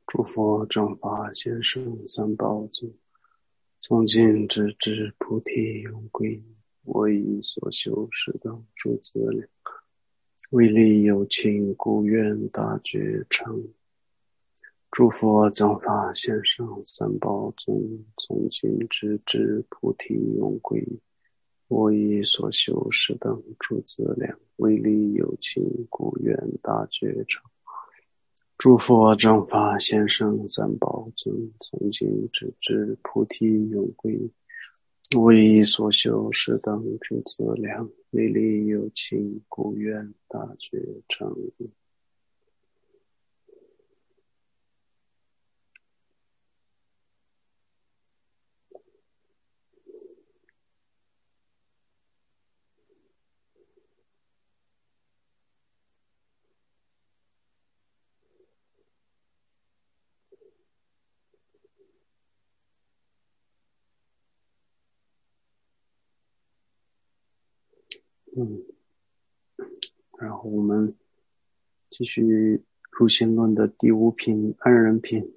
诸佛正法贤圣三宝祖，从今直至菩提永归，我以所修是等诸资粮，为利有情，故愿大觉成。诸佛正法贤圣三宝祖，从今直至菩提永归，我以所修是等诸资粮，为利有情，故愿大觉成。诸佛正法贤圣三宝尊，从今直至菩提永归，我以所修是等诸资粮，为利有情，故愿大觉成。然后我们继续入心论的第五品安忍品。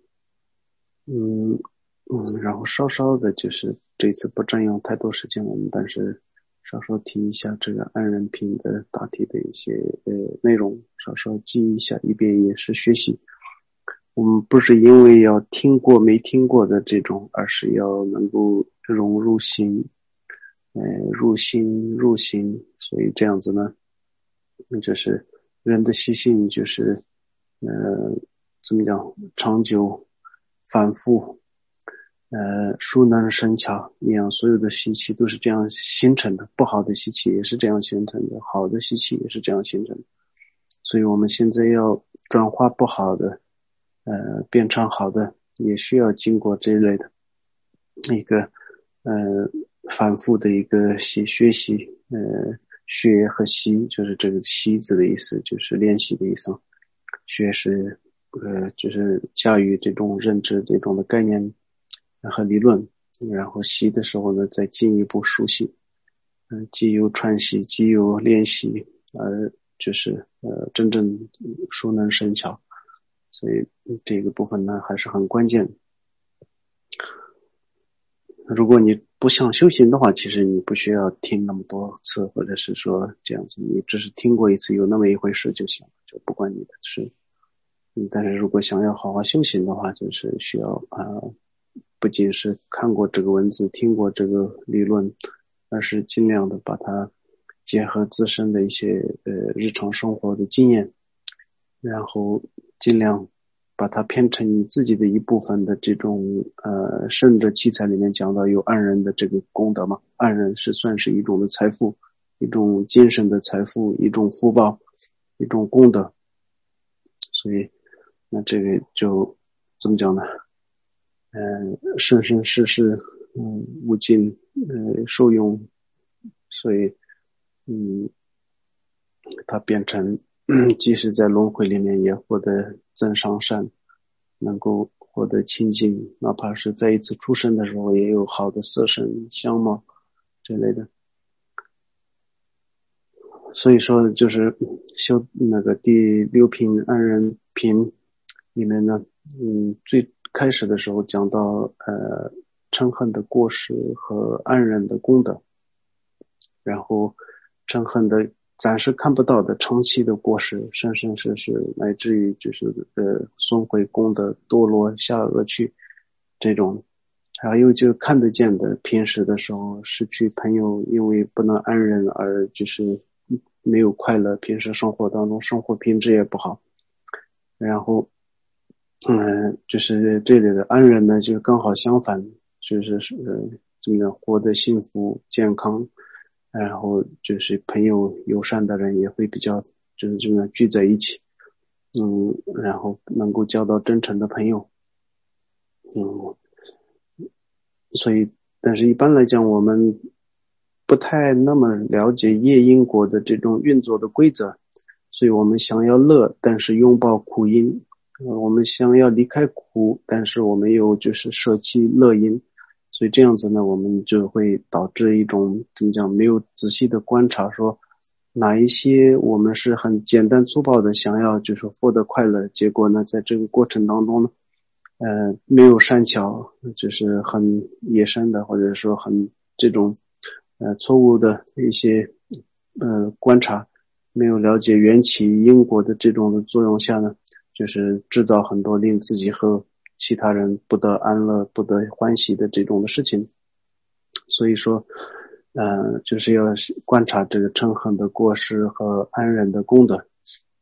然后稍稍的就是这次不占用太多时间，我们但是稍稍提一下这个安忍品的大体的一些内容，稍稍记一下，一边也是学习。我们不是因为要听过没听过的这种，而是要能够融入心，入心，所以这样子呢，就是人的习性就是怎么讲，长久反复熟能生巧一样，所有的习气都是这样形成的，不好的习气也是这样形成的，好的习气也是这样形成的。所以我们现在要转化不好的变成好的，也需要经过这一类的一个反复的一个学习，学和习就是这个习字的意思，就是练习的意思。学是就是驾驭这种认知这种的概念和理论，然后习的时候呢再进一步熟悉，既有传习既有练习，就是真正熟能生巧，所以这个部分呢还是很关键。如果你不想修行的话，其实你不需要听那么多次，或者是说这样子，你只是听过一次有那么一回事就行了，就不关你的事。但是如果想要好好修行的话，就是需要不仅是看过这个文字听过这个理论，而是尽量的把它结合自身的一些日常生活的经验，然后尽量把它变成你自己的一部分的这种圣者七彩里面讲到有安忍的这个功德嘛，安忍是算是一种的财富，一种精神的财富，一种福报，一种功德。所以那这个就怎么讲呢，生生世世无尽受用，所以它变成即使在轮回里面也获得增上善，能够获得清净，哪怕是在一次出生的时候也有好的色身相貌之类的。所以说就是修那个第六品安忍品里面呢，最开始的时候讲到嗔恨的过失和安忍的功德，然后嗔恨的暂时看不到的长期的过失，生生世世乃至于就是损毁功德堕落下恶趣这种，还有就看得见的平时的时候失去朋友，因为不能安忍而就是没有快乐，平时生活当中生活品质也不好，然后就是这里的安忍呢就刚好相反，就是怎么样活得幸福健康，然后就是朋友友善的人也会比较就是这么聚在一起，然后能够交到真诚的朋友，所以但是一般来讲我们不太那么了解业因果的这种运作的规则，所以我们想要乐但是拥抱苦因，我们想要离开苦但是我们又就是舍弃乐因，所以这样子呢我们就会导致一种怎么讲，没有仔细的观察说哪一些我们是很简单粗暴的想要就是获得快乐，结果呢在这个过程当中呢没有善巧，就是很野生的，或者说很这种错误的一些观察，没有了解缘起因果的这种的作用下呢，就是制造很多令自己和其他人不得安乐、不得欢喜的这种的事情。所以说就是要观察这个嗔恨的过失和安忍的功德。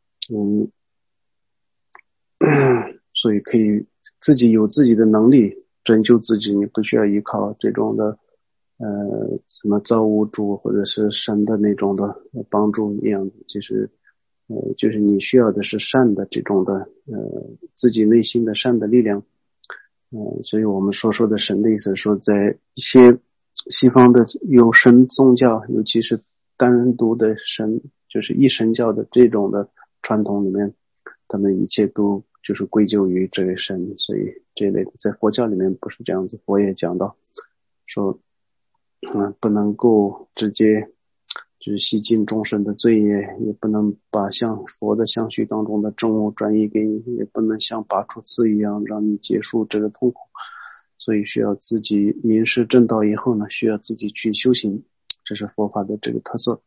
所以可以自己有自己的能力拯救自己，你不需要依靠这种的什么造物主或者是神的那种的帮助一样，就是你需要的是善的这种的自己内心的善的力量。所以我们说的神的意思说，在一些西方的有神宗教，尤其是单独的神，就是一神教的这种的传统里面，他们一切都就是归咎于这位神。所以这一类的在佛教里面不是这样子，佛也讲到说不能够直接就是洗尽众生的罪业，也不能把像佛的相续当中的正悟转移给你，也不能像拔出刺一样让你结束这个痛苦。所以需要自己明示正道以后呢，需要自己去修行，这是佛法的这个特色。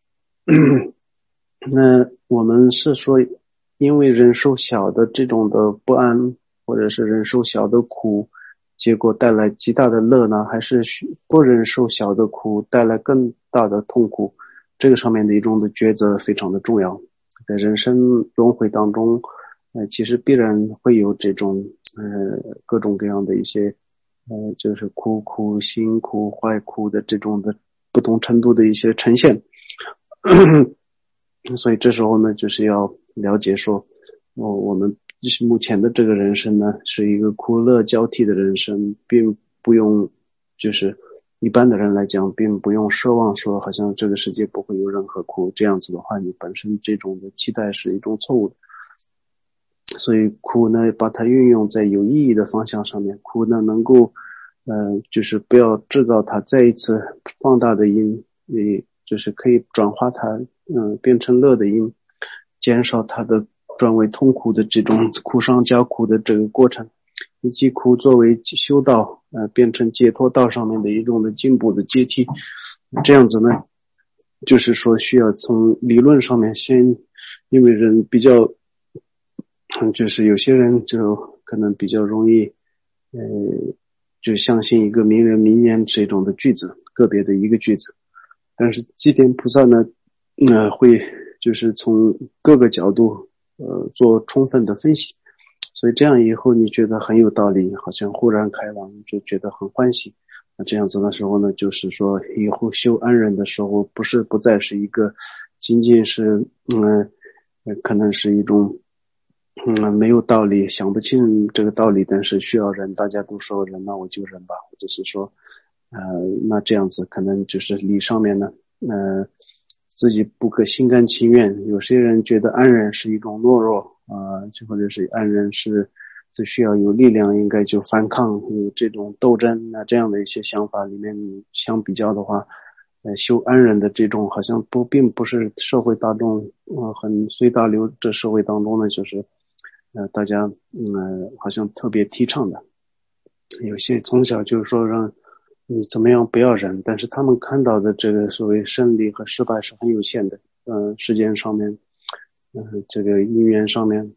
那我们是说因为忍受小的这种的不安，或者是忍受小的苦，结果带来极大的乐呢，还是不忍受小的苦带来更大的痛苦？这个上面的一种的抉择非常的重要。在人生轮回当中其实必然会有这种各种各样的一些就是苦、辛苦、坏苦的这种的不同程度的一些呈现。所以这时候呢，就是要了解说我们就是目前的这个人生呢，是一个苦乐交替的人生，并不用就是一般的人来讲，并不用奢望说好像这个世界不会有任何苦，这样子的话，你本身这种的期待是一种错误的。所以苦呢，把它运用在有意义的方向上面，苦呢能够就是不要制造它再一次放大的因，就是可以转化它变成乐的因，减少它的转为痛苦的这种苦上加苦的这个过程，以及苦作为修道变成解脱道上面的一种的进步的阶梯。这样子呢，就是说需要从理论上面先，因为人比较就是有些人就可能比较容易就相信一个名人名言这种的句子，个别的一个句子。但是寂天菩萨呢会就是从各个角度做充分的分析，所以这样以后你觉得很有道理，好像忽然开朗，就觉得很欢喜。那这样子的时候呢，就是说以后修安忍的时候，不再是一个仅仅是可能是一种没有道理，想不清这个道理，但是需要忍，大家都说忍，那我就忍吧，或者是说那这样子可能就是理上面呢自己不可心甘情愿。有些人觉得安忍是一种懦弱就或者是安忍是只需要有力量应该就反抗，有这种斗争，那这样的一些想法里面相比较的话修安忍的这种好像并不是社会大众很随大流这社会当中呢，就是大家好像特别提倡的。有些从小就是说让你怎么样不要忍，但是他们看到的这个所谓胜利和失败是很有限的时间上面这个因缘上面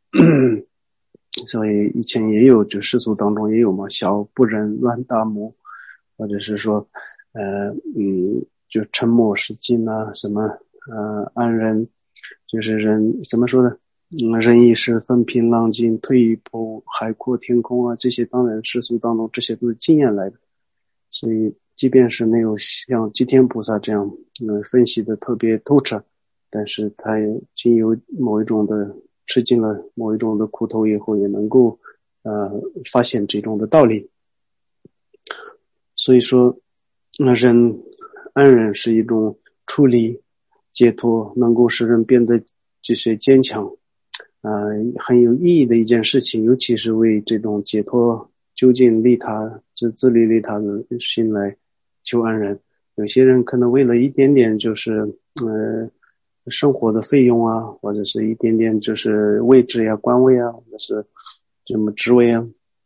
所以以前也有就世俗当中也有嘛，小不忍乱大谋，或者是说就沉默是金啊，什么安忍就是人怎么说呢忍亦是风平浪静，退一步海阔天空啊，这些当然世俗当中这些都是经验来的。所以即便是没有像寂天菩萨这样分析的特别透彻，但是他也经由某一种的吃尽了某一种的苦头以后，也能够发现这种的道理。所以说安忍是一种处理解脱，能够使人变得这些坚强很有意义的一件事情，尤其是为这种解脱究竟利他自利利他的心来求安忍。有些人可能为了一点点就是生活的费用或者是一点点就是位置官位或者是什么职位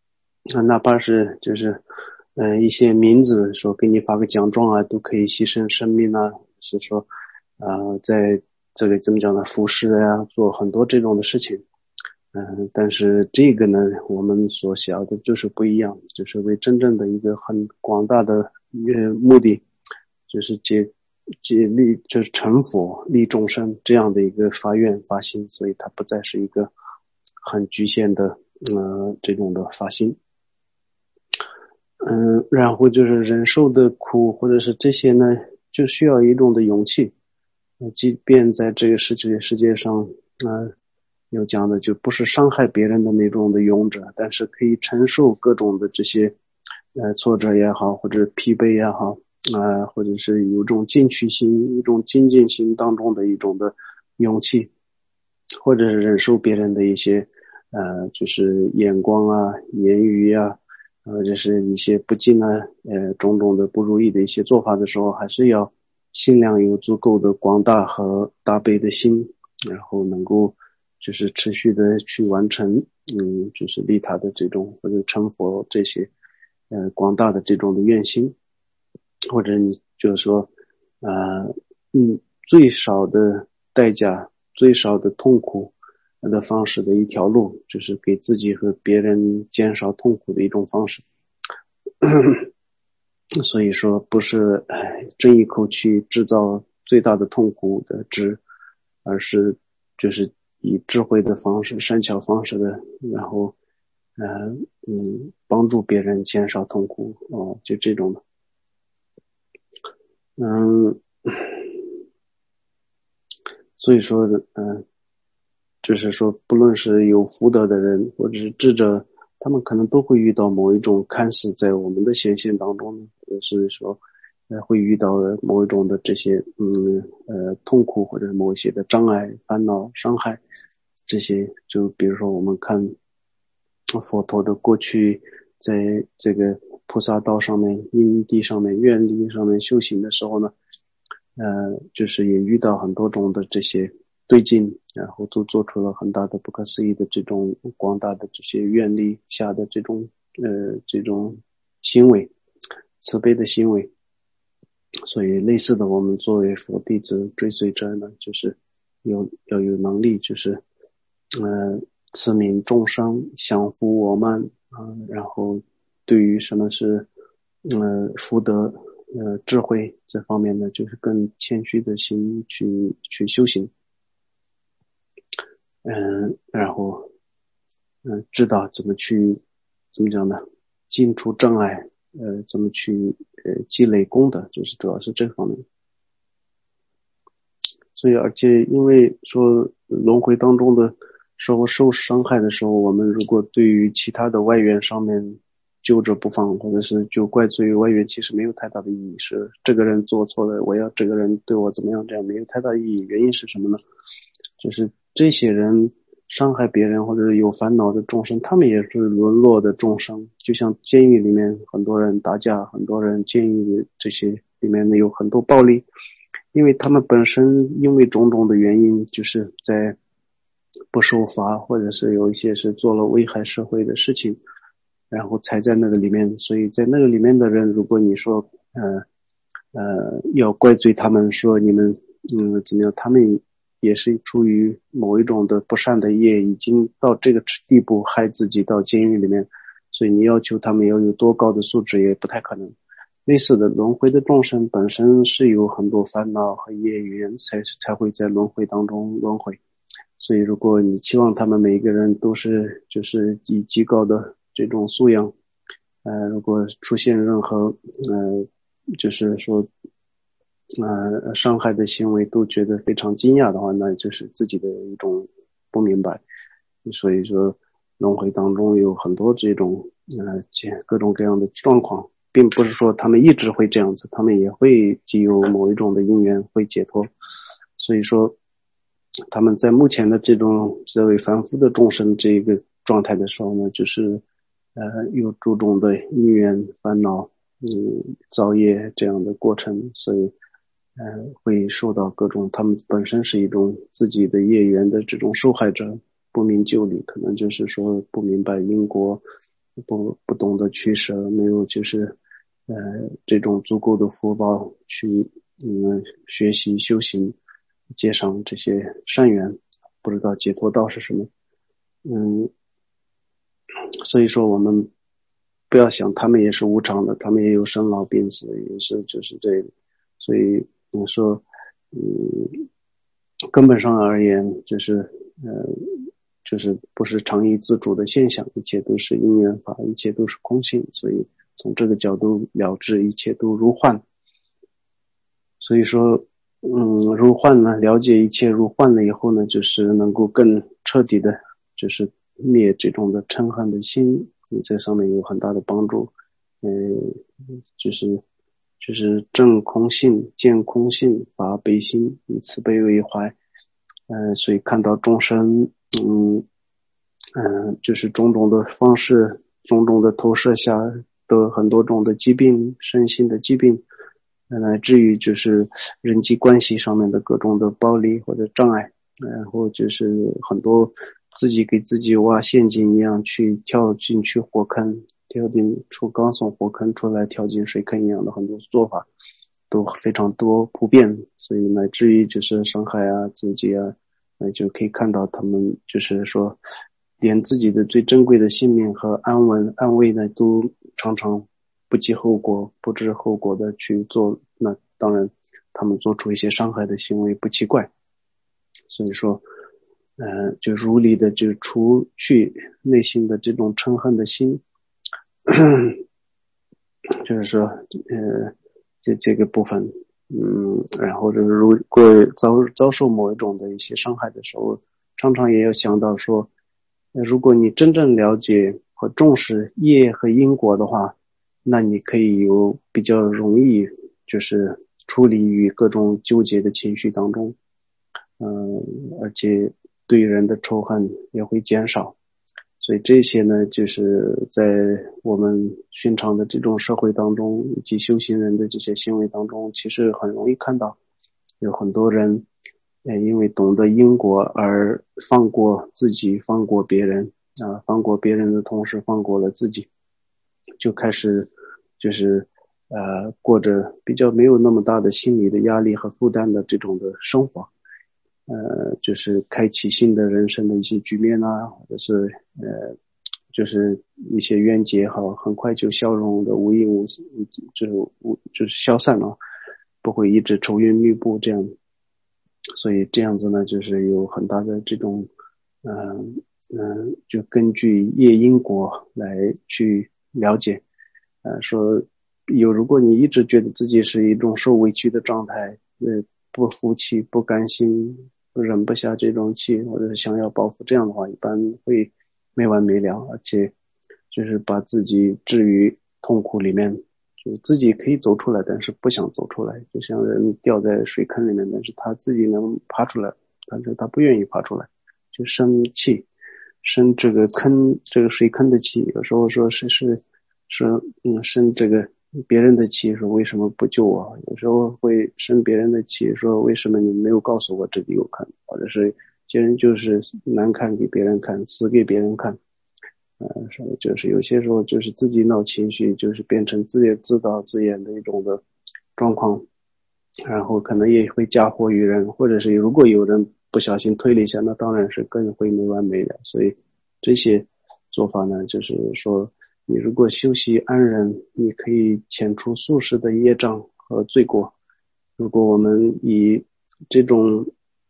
哪怕是就是一些名字说给你发个奖状啊，都可以牺牲生命啊，是说在这个怎么讲呢，服侍啊，做很多这种的事情。但是这个呢，我们所想的就是不一样，就是为真正的一个很广大的目的，就是立就是成佛利众生这样的一个发愿发心，所以它不再是一个很局限的这种的发心。然后就是忍受的苦或者是这些呢，就需要一种的勇气。即便在这个世界上，有讲的就不是伤害别人的那种的勇者，但是可以承受各种的这些挫折也好，或者疲惫也好，或者是有一种进取心、一种精进心当中的一种的勇气，或者是忍受别人的一些就是眼光啊、言语啊，或者是一些不敬啊、种种的不如意的一些做法的时候，还是要心量有足够的广大和大悲的心，然后能够就是持续的去完成，就是利他的这种或者成佛这些广大的这种的愿心，或者你就是说最少的代价、最少的痛苦的方式的一条路，就是给自己和别人减少痛苦的一种方式。所以说不是争一口气制造最大的痛苦的知，而是就是以智慧的方式、善巧方式的，然后帮助别人减少痛苦就这种的。所以说就是说不论是有福德的人或者是智者，他们可能都会遇到某一种看似在我们的显现当中，是说会遇到某一种的这些痛苦或者某一些的障碍、烦恼、伤害，这些就比如说我们看佛陀的过去在这个菩萨道上面、因地上面、愿力上面修行的时候呢，就是也遇到很多种的这些对境，然后都做出了很大的不可思议的这种广大的这些愿力下的这种行为，慈悲的行为。所以类似的，我们作为佛弟子追随者呢，就是要有能力，就是慈悯众生，降伏我慢然后对于什么是福德智慧这方面呢，就是更谦虚的心去修行。然后知道怎么讲呢？尽除障碍，怎么去积累功德，就是主要是这方面。所以而且因为说轮回当中的时候受伤害的时候，我们如果对于其他的外缘上面揪着不放，或者是就怪罪于外缘，其实没有太大的意义。是这个人做错了，我要这个人对我怎么样，这样没有太大意义。原因是什么呢？就是这些人伤害别人或者有烦恼的众生，他们也是沦落的众生。就像监狱里面很多人打架，很多人监狱这些里面有很多暴力，因为他们本身因为种种的原因，就是在不受罚，或者是有一些是做了危害社会的事情，然后才在那个里面。所以在那个里面的人，如果你说要怪罪他们说你们怎么样，他们也是出于某一种的不善的业，已经到这个地步害自己到监狱里面，所以你要求他们要有多高的素质也不太可能。类似的轮回的众生本身是有很多烦恼和业缘才会在轮回当中轮回，所以如果你期望他们每一个人都是就是以极高的这种素养，如果出现任何就是说伤害的行为都觉得非常惊讶的话，那就是自己的一种不明白。所以说轮回当中有很多这种各种各样的状况，并不是说他们一直会这样子，他们也会既有某一种的因缘会解脱。所以说他们在目前的这种作为凡夫的众生这个状态的时候呢，就是有诸种的因缘烦恼造业这样的过程，所以会受到各种，他们本身是一种自己的业缘的这种受害者，不明就里，可能就是说不明白因果， 不懂得取舍，没有这种足够的福报去学习修行，结上这些善缘，不知道解脱道是什么。所以说我们不要想他们也是无常的，他们也有生老病死，也是就是这个。所以你说根本上而言就是不是常意自主的现象，一切都是因缘法，一切都是空性，所以从这个角度了知一切都如幻。所以说如幻呢，了解一切如幻了以后呢，就是能够更彻底的就是灭这种的嗔恨的心，你这上面有很大的帮助。就是证空性，见空性，发悲心，以慈悲为怀。所以看到众生就是种种的方式，种种的投射下的很多种的疾病，身心的疾病，乃至于就是人际关系上面的各种的暴力或者障碍，然后就是很多自己给自己挖陷阱一样去跳进去火坑，跳进出刚从火坑出来跳进水坑一样的很多做法都非常多普遍，所以乃至于就是伤害啊自己啊，就可以看到他们就是说连自己的最珍贵的性命和安慰呢都常常不计后果不知后果的去做，那当然他们做出一些伤害的行为不奇怪。所以说就如理的就除去内心的这种嗔恨的心就是说这个部分然后就是如果遭受某一种的一些伤害的时候，常常也要想到说如果你真正了解和重视业和因果的话，那你可以有比较容易就是处理于各种纠结的情绪当中，而且对人的仇恨也会减少。所以这些呢，就是在我们寻常的这种社会当中以及修行人的这些行为当中，其实很容易看到有很多人因为懂得因果而放过自己，放过别人放过别人的同时放过了自己，就开始就是过着比较没有那么大的心理的压力和负担的这种的生活，就是开启新的人生的一些局面啊，或者是就是一些冤结很快就消融的无影无就是消散了，不会一直愁云密布这样。所以这样子呢，就是有很大的这种就根据业因果来去了解说如果你一直觉得自己是一种受委屈的状态，不服气不甘心忍不下这种气，或者是想要报复，这样的话一般会没完没了，而且就是把自己置于痛苦里面，就是自己可以走出来但是不想走出来，就像人掉在水坑里面，但是他自己能爬出来，但是他不愿意爬出来，就生气，生这个水坑的气，有时候说生这个别人的气，说为什么不救我，有时候会生别人的气，说为什么你没有告诉我这里有坑，或者是别人就是难看给别人看，死给别人看就是有些时候就是自己闹情绪，就是变成自导自演的一种的状况，然后可能也会嫁祸于人，或者是如果有人不小心推了一下，那当然是更会没完没了。所以这些做法呢，就是说你如果修习安忍，你可以遣除宿世的业障和罪过。如果我们以这种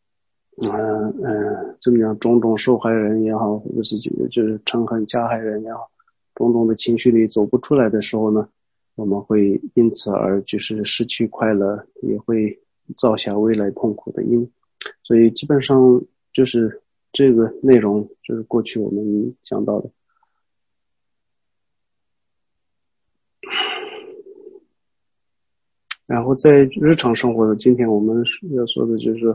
怎么样种种受害人也好，或者是就是嗔恨加害人也好，种种的情绪里走不出来的时候呢，我们会因此而就是失去快乐，也会造下未来痛苦的因。所以基本上就是这个内容就是过去我们讲到的。然后在日常生活的今天我们要说的就是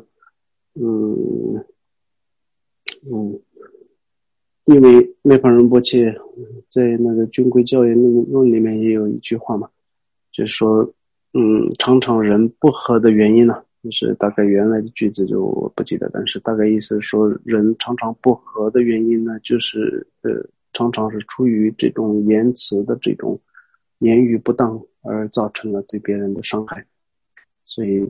因为涅槃仁波切在那个军规教研论里面也有一句话嘛，就是说常常人不和的原因呢，就是大概原来的句子就不记得，但是大概意思是说人常常不和的原因呢，就是常常是出于这种言辞的这种言语不当而造成了对别人的伤害。所以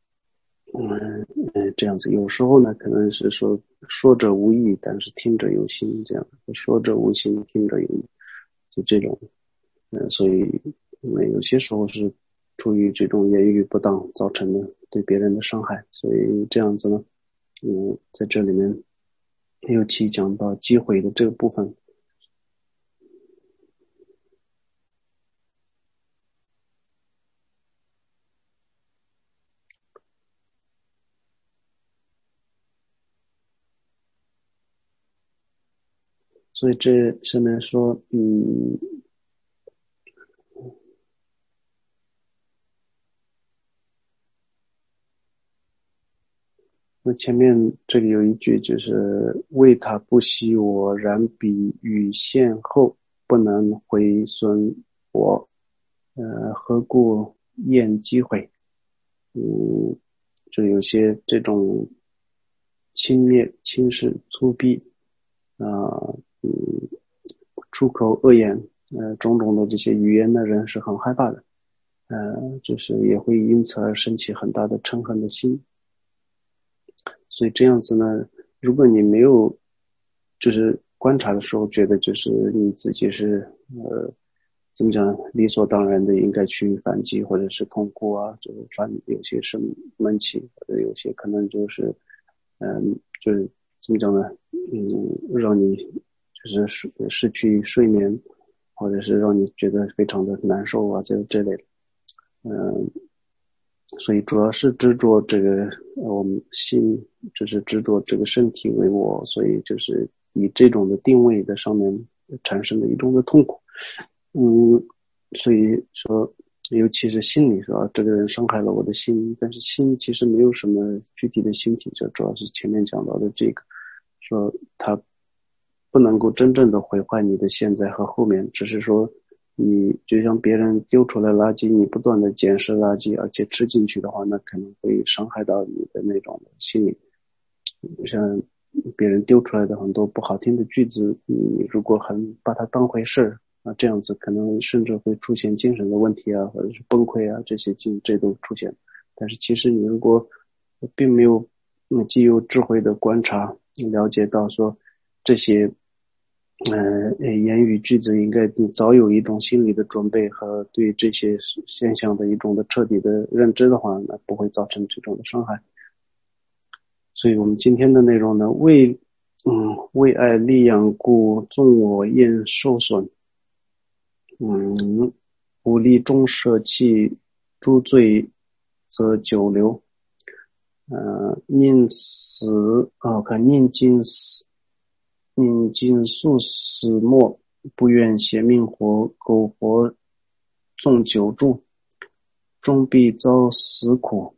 这样子有时候呢可能是说者无意，但是听者有心，这样说者无心，听者有意，就这种所以有些时候是出于这种言语不当造成的对别人的伤害。所以这样子呢在这里面尤其讲到击毁的这个部分。所以这上面说那前面这里有一句就是为他不惜我然彼与现后不能毁损我何故厌击毁。就有些这种轻蔑轻视粗鄙出口恶言种种的这些语言的人是很害怕的就是也会因此而生起很大的嗔恨的心。所以这样子呢，如果你没有就是观察的时候觉得就是你自己是怎么讲理所当然的应该去反击或者是痛哭啊，就是有些是闷气，或者有些可能就是就是怎么讲呢让你就是失去睡眠，或者是让你觉得非常的难受啊这类的所以主要是执着这个我们心就是执着这个身体为我，所以就是以这种的定位在上面产生的一种的痛苦。所以说尤其是心理说这个人伤害了我的心，但是心其实没有什么具体的心体，就主要是前面讲到的这个说它不能够真正的毁坏你的现在和后面，只是说你就像别人丢出来垃圾，你不断的捡拾垃圾而且吃进去的话，那可能会伤害到你的那种心理。像别人丢出来的很多不好听的句子，你如果很把它当回事这样子可能甚至会出现精神的问题或者是崩溃这都出现。但是其实你如果并没有既有智慧的观察了解到说这些言语句子应该你早有一种心理的准备和对这些现象的一种的彻底的认知的话，那不会造成这种的伤害。所以我们今天的内容呢，为爱利养故纵我厌受损，无力中舍弃诸罪则久留，宁尽速死没，不愿携命苟活纵久住，终必遭死苦。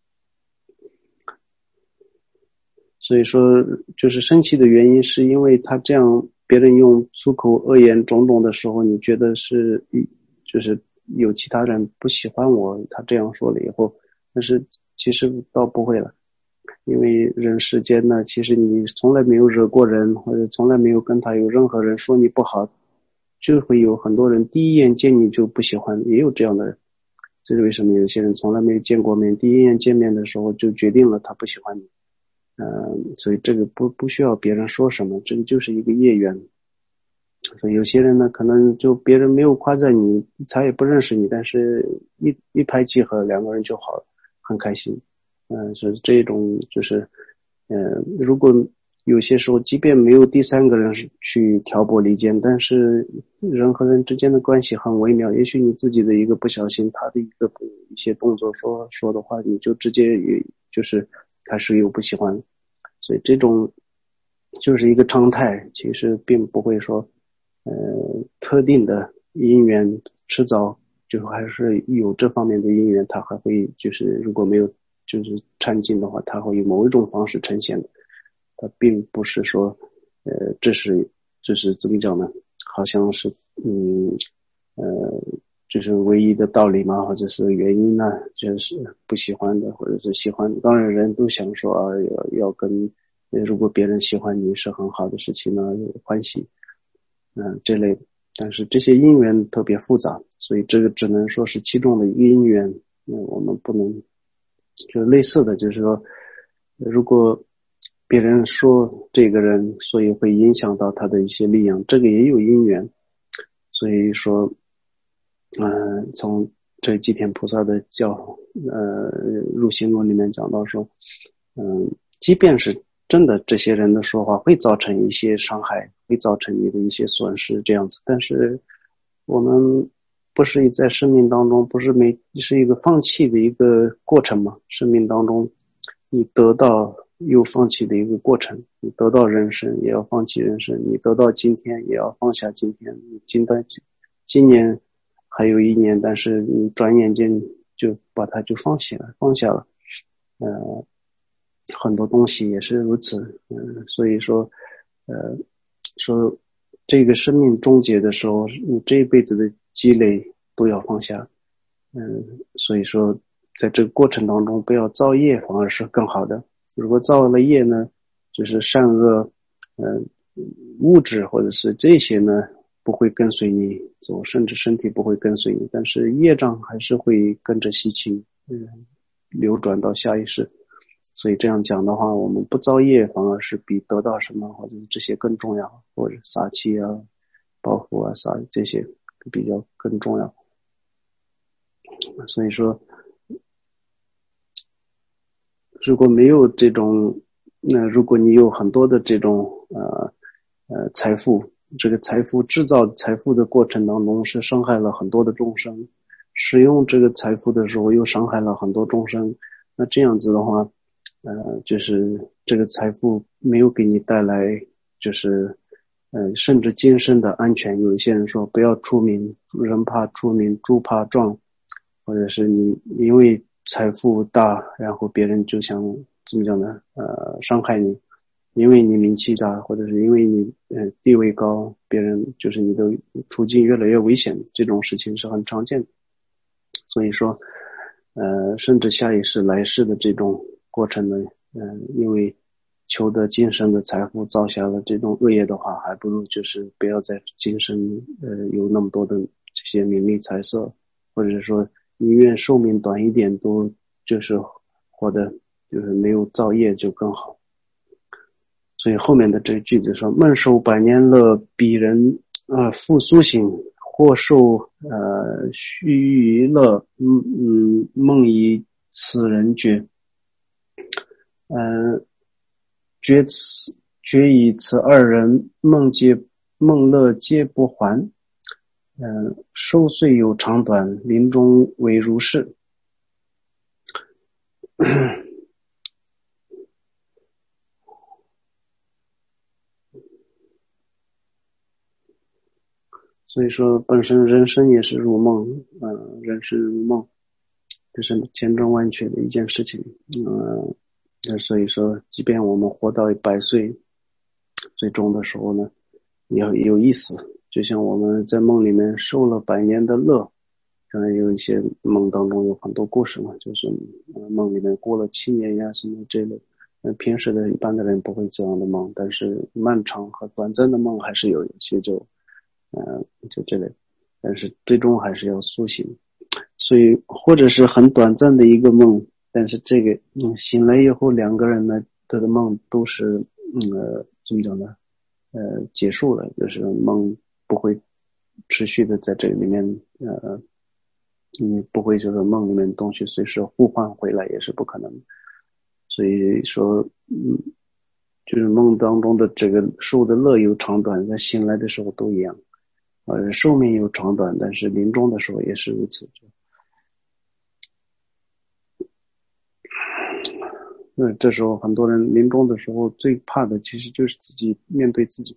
所以说就是生气的原因是因为他这样别人用粗口恶言种种的时候，你觉得是就是有其他人不喜欢我，他这样说了以后，但是其实倒不会了。因为人世间呢，其实你从来没有惹过人，或者从来没有跟他有任何人说你不好，就会有很多人第一眼见你就不喜欢，也有这样的人。这是为什么有些人从来没有见过面，第一眼见面的时候就决定了他不喜欢你。所以这个不需要别人说什么，这个就是一个业缘。所以有些人呢，可能就别人没有夸赞你，他也不认识你，但是一拍即合，两个人就好了，很开心。是这种就是如果有些时候即便没有第三个人去挑拨离间，但是人和人之间的关系很微妙，也许你自己的一个不小心，他的一些动作说的话，你就直接也就是开始有不喜欢。所以这种就是一个常态，其实并不会说特定的因缘迟早就还是有这方面的因缘，它还会就是如果没有就是掺进的话，它会以某一种方式呈现的。它并不是说这是怎么讲呢，好像是就是唯一的道理嘛，或者是原因呢，就是不喜欢的或者是喜欢的。当然人都想说要跟如果别人喜欢你是很好的事情呢，欢喜。 这类的。但是这些因缘特别复杂，所以这个只能说是其中的一个因缘。我们不能就类似的，就是说，如果别人说这个人，所以会影响到他的一些力量，这个也有因缘。所以说，从这吉田菩萨的入行论里面讲到说，即便是真的这些人的说话会造成一些伤害，会造成你的一些损失这样子，但是我们不是在生命当中不是是一个放弃的一个过程吗？生命当中你得到又放弃的一个过程，你得到人生也要放弃人生，你得到今天也要放下今天，你今年还有一年，但是你转眼间就把它就放下了。很多东西也是如此。所以说说这个生命终结的时候，你这一辈子的积累都要放下。所以说在这个过程当中不要造业，反而是更好的。如果造了业呢，就是善恶物质或者是这些呢不会跟随你走，甚至身体不会跟随你，但是业障还是会跟着习气流转到下一世。所以这样讲的话，我们不造业反而是比得到什么或者这些更重要，或者撒气啊、报复啊、这些比较更重要。所以说如果没有这种如果你有很多的这种财富，这个财富制造财富的过程当中是伤害了很多的众生，使用这个财富的时候又伤害了很多众生，那这样子的话就是这个财富没有给你带来就是甚至今生的安全。有一些人说不要出名，人怕出名猪怕壮，或者是你因为财富大，然后别人就想怎么讲呢伤害你，因为你名气大，或者是因为你地位高，别人就是你的处境越来越危险，这种事情是很常见的。所以说甚至下一世来世的这种过程呢因为求得今生的财富造下了这种恶业的话，还不如就是不要在今生有那么多的这些名利财色，或者说宁愿寿命短一点都就是活得就是没有造业就更好。所以后面的这个句子说梦受百年乐，彼人复苏醒，或受须臾乐，梦以此人觉。觉以此二人梦乐皆不还。寿岁有长短，临终为如是。所以说本身人生也是如梦，人生如梦，这是千真万确的一件事情。所以说即便我们活到100岁，最终的时候呢也有意思，就像我们在梦里面受了100年的乐。当然有一些梦当中有很多故事嘛，就是梦里面过了7年呀什么这类。平时的一般的人不会这样的梦，但是漫长和短暂的梦还是有一些就这类，但是最终还是要苏醒。所以或者是很短暂的一个梦，但是这个醒来以后两个人呢的梦都是怎么讲呢结束了，就是梦不会持续的在这里面你不会就是梦里面东西随时互换回来也是不可能的。所以说就是梦当中的这个受的乐有长短，在醒来的时候都一样。寿命有长短，但是临终的时候也是如此。这时候很多人临终的时候最怕的其实就是自己面对自己。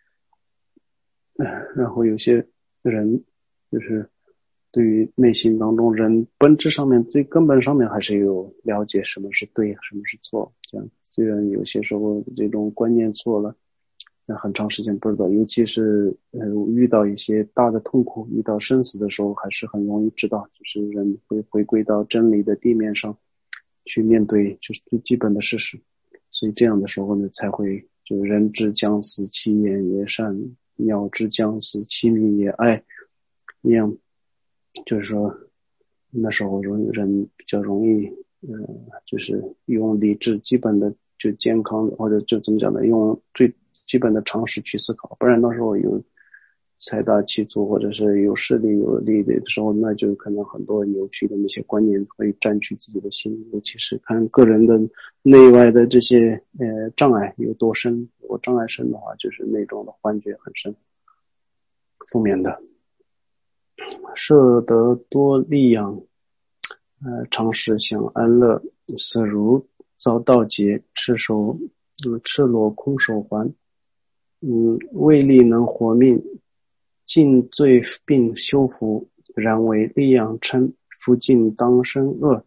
然后有些人就是对于内心当中人本质上面最根本上面还是有了解什么是对什么是错，这样虽然有些时候这种观念错了，很长时间不知道，尤其是遇到一些大的痛苦，遇到生死的时候还是很容易知道，就是人会回归到真理的地面上去面对就是最基本的事实。所以这样的时候呢才会就是人之将死，其言也善， 鸟之将死，其民也爱一样，就是说那时候人比较容易就是用理智基本的就健康或者就怎么讲呢，用最基本的常识去思考，不然那时候有财大气粗或者是有势力有利的时候，那就可能很多扭曲的那些观念会占据自己的心，尤其是看个人的内外的这些障碍有多深，如果障碍深的话，就是那种的幻觉很深，负面的。摄得多利养，常使享安乐，死如遭盗劫，赤裸空手还，未力能活命，尽罪并修福，然为利养嗔，夫尽当生恶。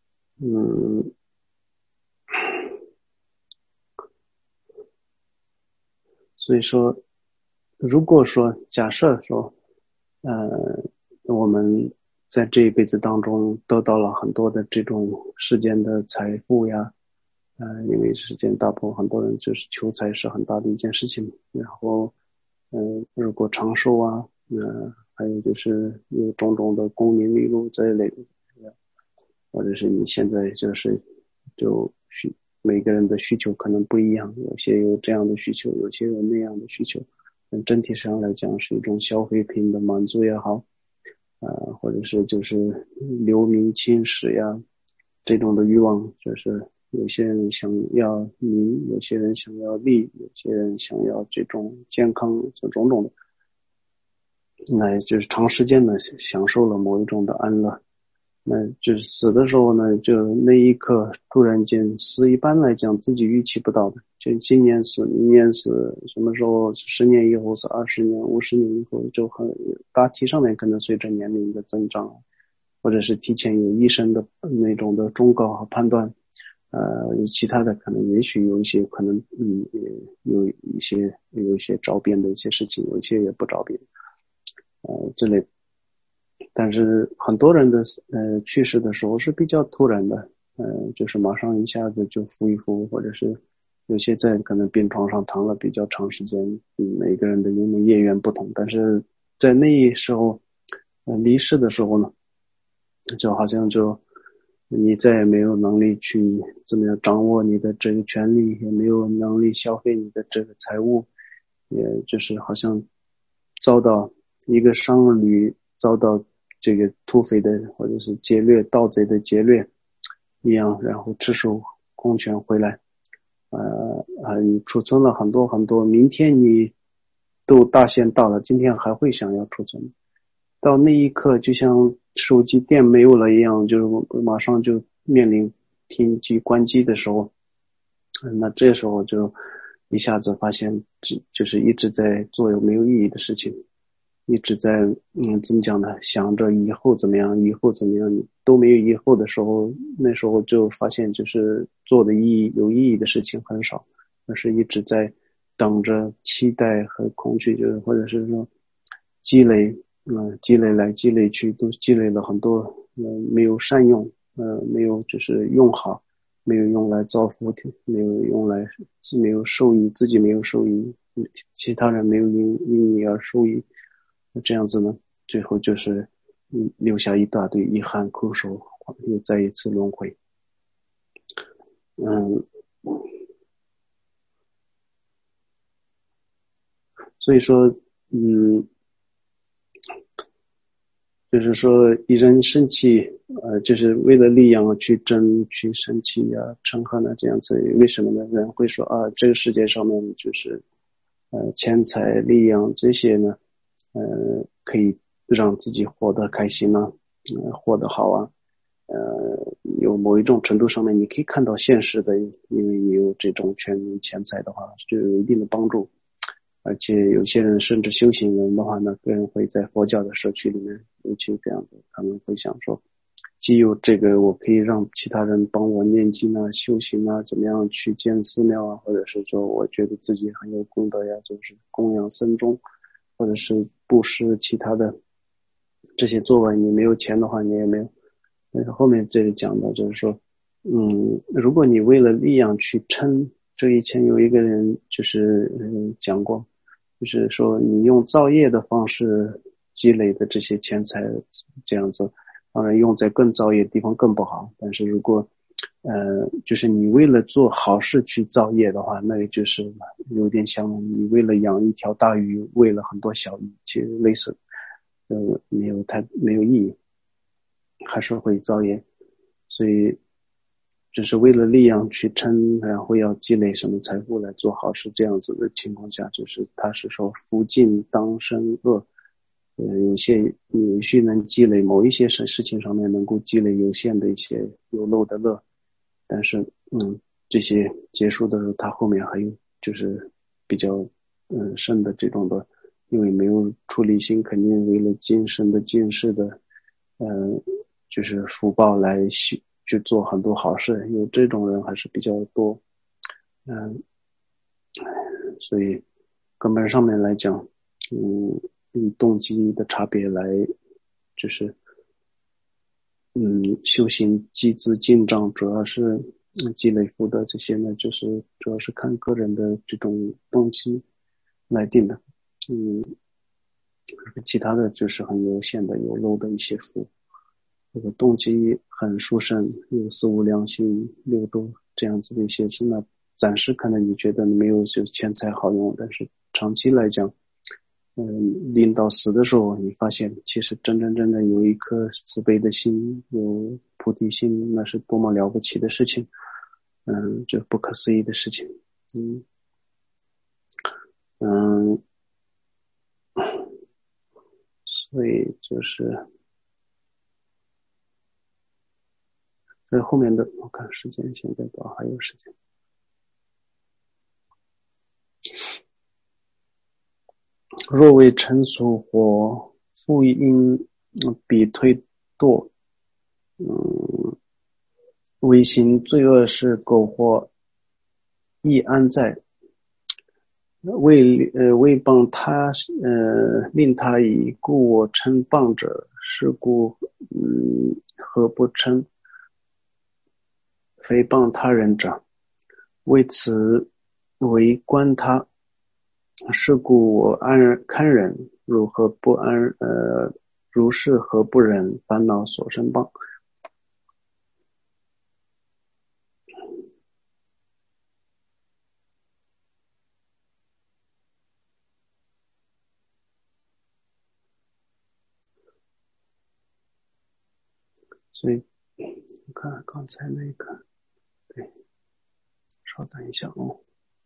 所以说，如果说假设说，我们在这一辈子当中得到了很多的这种世间的财富呀，因为世间大部分很多人就是求财是很大的一件事情，然后，如果长寿啊，还有就是有种种的功名利禄这一类的，或者是你现在每个人的需求可能不一样，有些有这样的需求，有些有那样的需求。整体上来讲是一种消费品的满足也好，或者是就是留名青史呀这种的欲望，就是有些人想要名，有些人想要利，有些人想要这种健康，这种种的，那就是长时间的享受了某一种的安乐。那就是死的时候呢，就那一刻突然间死，一般来讲自己预期不到的，就今年死明年死，什么时候10年以后死20年50年以后，就很大体上面可能随着年龄的增长，或者是提前有医生的那种的忠告和判断，其他的可能也许有一些可能有一些着边的一些事情，有一些也不着边之类的。但是很多人的去世的时候是比较突然的，就是马上一下子就扶一扶，或者是有些在可能病床上躺了比较长时间，每个人的因为业缘不同，但是在那时候离世的时候呢，就好像就你再也没有能力去怎么样掌握你的这个权利，也没有能力消费你的这个财物，也就是好像遭到一个商旅遭到这个土匪的或者是劫掠盗贼的劫掠一样，然后赤手空拳回来，你储存了很多很多，明天你都大限到了，今天还会想要储存，到那一刻就像手机电没有了一样，就是马上就面临停机关机的时候，那这时候就一下子发现就是一直在做有没有意义的事情，一直在怎么讲呢，想着以后怎么样，以后怎么样，都没有以后的时候，那时候就发现就是做的有意义的事情很少，而是一直在等着期待和恐惧，就是或者是说积累积累来积累去，都积累了很多没有善用，没有就是用好，没有用来造福，没有用来没有受益，自己没有受益，其他人没有因你而受益，这样子呢，最后就是留下一大堆遗憾，空手又再一次轮回。所以说就是说一人生气就是为了利养去争去生气啊嗔恨啊这样子，为什么呢？人会说这个世界上面就是钱财利养这些呢可以让自己活得开心啊活得好啊有某一种程度上面你可以看到现实的，因为你有这种权利钱财的话就有一定的帮助，而且有些人甚至修行人的话呢，个人会在佛教的社区里面，尤其这样的，他们会想说，既有这个我可以让其他人帮我念经啊、修行啊，怎么样去建寺庙啊，或者是说我觉得自己很有功德呀，就是供养僧众，或者是布施其他的这些作为，你没有钱的话，你也没有。但是后面这里讲到就是说，如果你为了利养去嗔，这以前有一个人就是讲过， 就是说你用造业的方式积累的这些钱财，这样子，当然用在更造业的地方更不好。但是如果就是你为了做好事去造业的话，那个就是有点像你为了养一条大鱼，喂了很多小鱼，其实类似，没有意义，还是会造业。所以只是为了力量去撑，然后要积累什么财富来做好事，这样子的情况下，就是他是说福尽当生恶。有些能积累某一些事情上面能够积累有限的一些有漏的乐，但是这些结束的时候，他后面还有就是比较深的这种的，因为没有出离心，肯定为了今生的今世的就是福报来去做很多好事，有这种人还是比较多。所以根本上面来讲，以动机的差别来就是修行积资进账，主要是积累福德这些呢，就是主要是看个人的这种动机来定的。其他的就是很有限的有漏的一些福。这个动机很殊胜，有四无量心、六度这样子的一些心，那暂时可能你觉得没有就钱财好用，但是长期来讲，临到死的时候，你发现其实真的有一颗慈悲的心，有菩提心，那是多么了不起的事情，这不可思议的事情，所以就是在后面的，我看时间现在多少还有时间。若为尘俗或复因彼推堕，为行罪恶事苟活亦安在？为谤他令他以故我称谤者，是故何不称？非谤他人者，为此为观他，是故我堪忍，如何不安？如是何不忍？烦恼所生谤。所以我看刚才那个，对，稍等一下哦。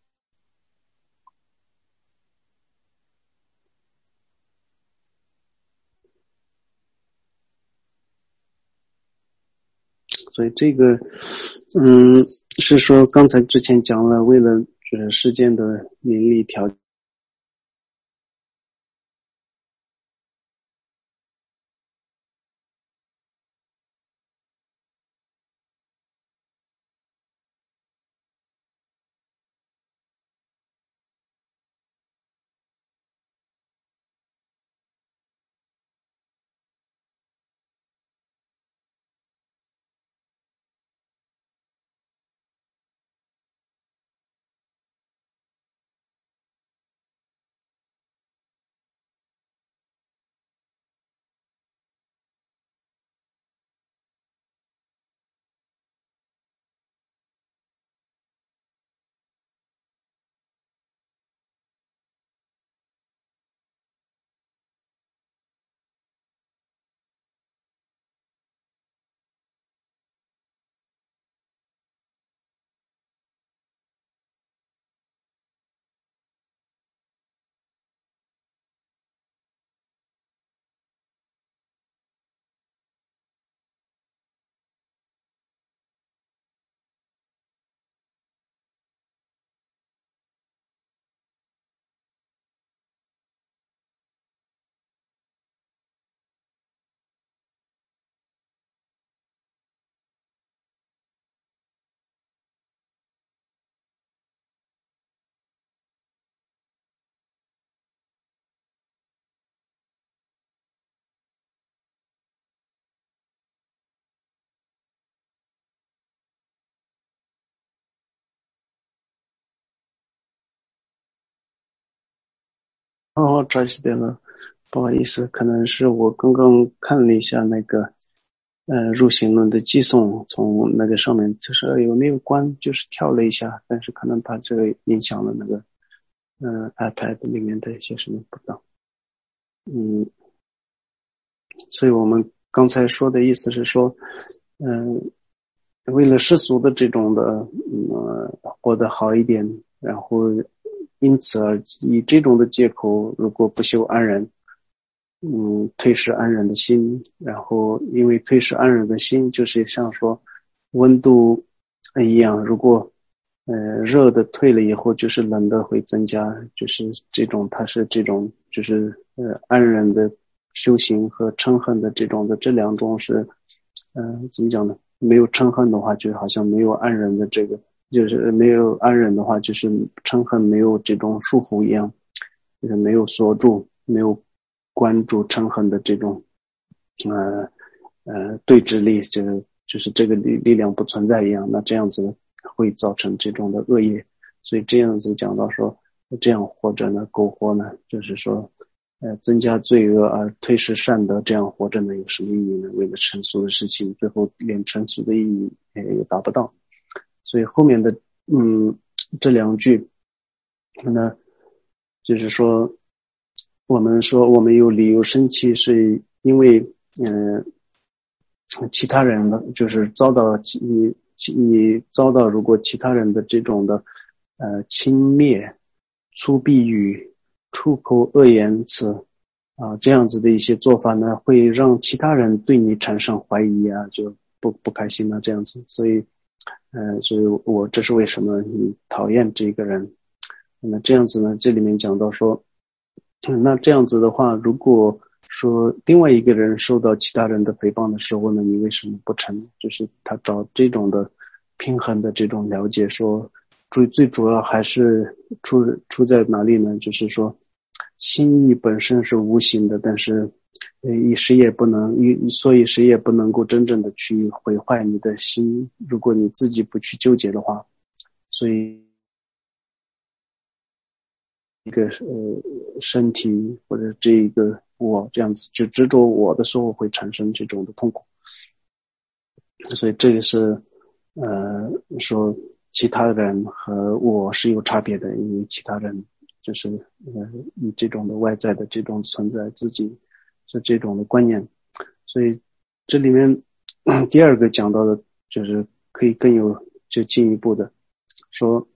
所以这个，是说刚才之前讲了，为了世间的名利条件。 哦，找起点了，不好意思，可能是我刚刚看了一下那个入行论的寄送，从那个上面就是有没有关，就是跳了一下，但是可能它这个影响了那个iPad 里面的一些什么不知道。嗯，所以我们刚才说的意思是说，嗯、为了世俗的这种的，活得好一点，然后因此而以这种的借口，如果不修安忍，退失安忍的心，然后因为退失安忍的心，就是像说温度一样，如果热的退了以后，就是冷的会增加，就是这种它是这种就是安忍的修行和嗔恨的这种的这两种是怎么讲呢？没有嗔恨的话，就好像没有安忍的这个，就是没有安忍的话，就是嗔恨没有这种束缚一样，就是没有锁住，没有关注嗔恨的这种对峙力，就是这个力量不存在一样，那这样子会造成这种的恶业。所以这样子讲到说，这样活着呢，苟活呢，就是说，增加罪恶而退失善德，这样活着呢有什么意义呢？为了成俗的事情，最后连成俗的意义也达不到。所以后面的这两句，那就是我们说我们有理由生气，是因为其他人的就是遭到你遭到如果其他人的这种的轻蔑、粗鄙语、出口恶言辞这样子的一些做法呢，会让其他人对你产生怀疑啊，就不开心啊这样子。所以这是为什么你讨厌这个人。那这样子呢，这里面讲到说，那这样子的话，如果说另外一个人受到其他人的诽谤的时候呢，你为什么不成？就是他找这种的平衡的这种了解，说最主要还是出在哪里呢？就是说心意本身是无形的，但是所以谁也不能够真正的去毁坏你的心，如果你自己不去纠结的话，所以一个身体或者这一个我这样子就执着我的时候会产生这种的痛苦，所以这个是说其他人和我是有差别的，因为其他人就是以这种的外在的这种存在自己是这种的观念，所以这里面第二个讲到的就是可以更有就进一步的说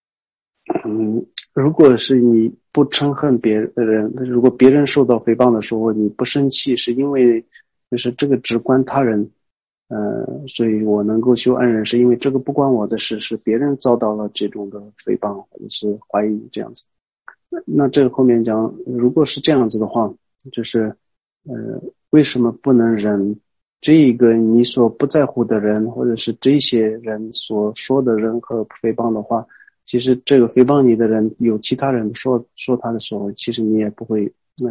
如果是你不嗔恨别人，如果别人受到诽谤的时候你不生气，是因为就是这个只关他人，所以我能够修安忍，是因为这个不关我的事，是别人遭到了这种的诽谤或者是怀疑这样子。那这个后面讲，如果是这样子的话，就是为什么不能忍这一个你所不在乎的人，或者是这些人所说的任何诽谤的话？其实这个诽谤你的人有其他人说他的时候，其实你也不会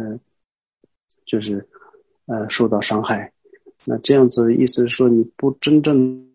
就是受到伤害。那这样子的意思是说你不真正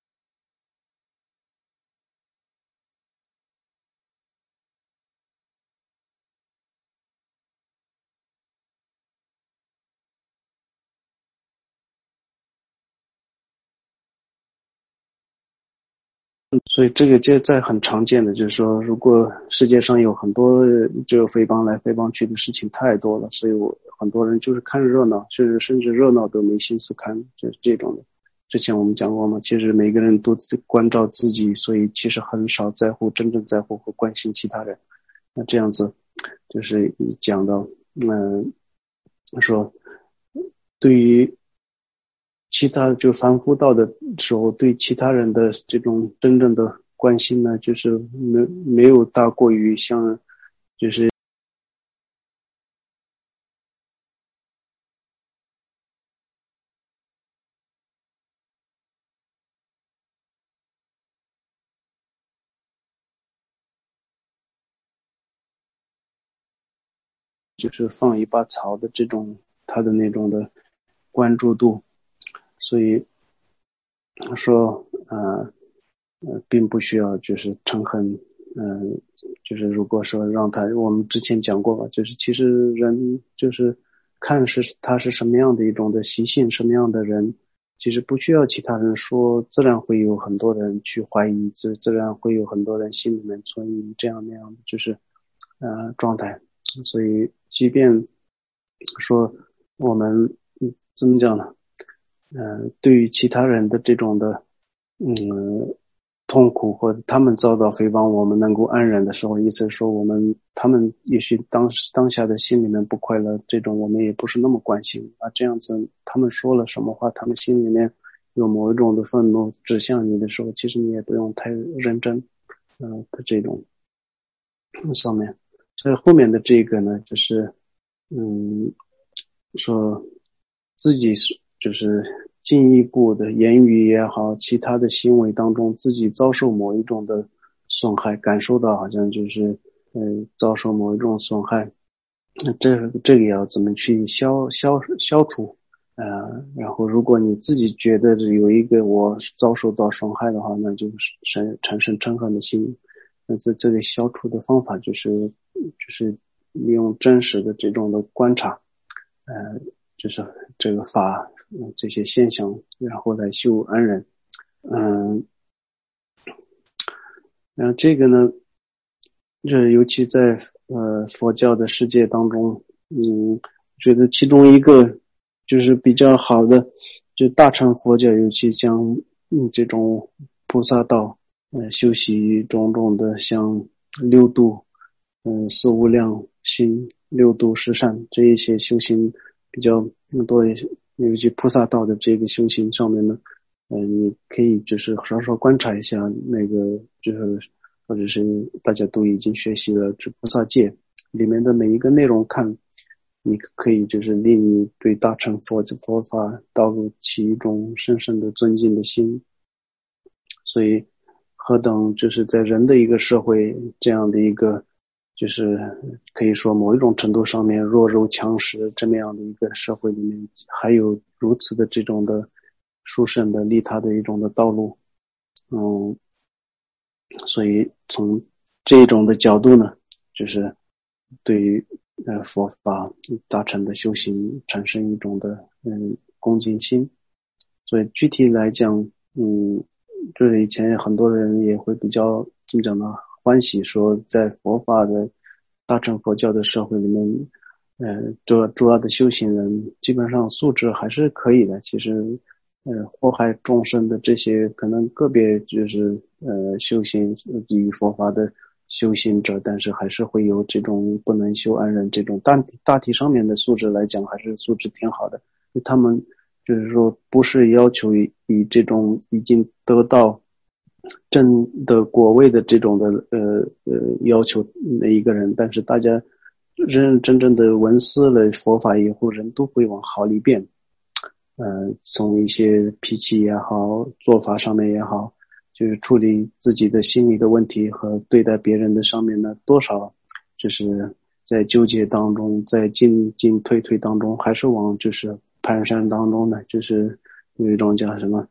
所以这个就在很常见的，就是说，如果世界上有很多这个诽谤来诽谤去的事情太多了，所以很多人就是看热闹，甚至热闹都没心思看，就是这种的。之前我们讲过嘛，其实每个人都关照自己，所以其实很少真正在乎和关心其他人。那这样子就是讲到，说对于其他就凡夫道的时候，对其他人的这种真正的关心呢，就是没有大过于像，就是放一把草的这种他的那种的关注度，所以说并不需要就是嗔恨就是如果说让他，我们之前讲过吧，就是其实人就是看他是什么样的一种的习性，什么样的人，其实不需要其他人说，自然会有很多人去怀疑，自然会有很多人心里面存疑这样那样的就是状态。所以即便说我们怎么讲呢？对于其他人的这种的痛苦或者他们遭到诽谤，我们能够安然的时候，意思是说他们也许当下的心里面不快乐，这种我们也不是那么关心啊。这样子他们说了什么话，他们心里面有某一种的愤怒指向你的时候，其实你也不用太认真的这种上面。所以后面的这个呢，就是说自己就是进一步的言语也好，其他的行为当中，自己遭受某一种的损害，感受到好像就是遭受某一种损害，这个要怎么去消除？然后如果你自己觉得有一个我遭受到损害的话，那就是产生嗔恨的心。那这个消除的方法就是利用真实的这种的观察，就是这个法这些现象，然后来修安忍。然后这个呢，尤其在佛教的世界当中，觉得其中一个就是比较好的，就大乘佛教，尤其像这种菩萨道，修习种种的像六度，四无量心、六度十善这一些修行比较多一些，尤其菩萨道的这个修行上面呢，你可以就是稍稍观察一下那个就是或者是大家都已经学习了这菩萨戒里面的每一个内容看，你可以就是令你对大乘佛法导入起一种深深的尊敬的心。所以何等就是在人的一个社会这样的一个就是可以说某一种程度上面弱肉强食这么样的一个社会里面，还有如此的这种的殊胜的利他的一种的道路。所以从这种的角度呢，就是对于佛法大乘的修行产生一种的恭敬心。所以具体来讲，就是以前很多人也会比较怎么讲呢，欢喜说在佛法的大乘佛教的社会里面，主要的修行人基本上素质还是可以的。其实祸害众生的这些可能个别就是修行与佛法的修行者，但是还是会有这种不能修安忍这种大体上面的素质来讲，还是素质挺好的。他们就是说不是要求以这种已经得到正的果位的这种的要求的一个人，但是大家认真正的闻思了佛法以后，人都会往好里变。从一些脾气也好，做法上面也好，就是处理自己的心理的问题和对待别人的上面呢，多少就是在纠结当中，在进退当中，还是往就是蹒跚当中呢，就是有一种叫什么，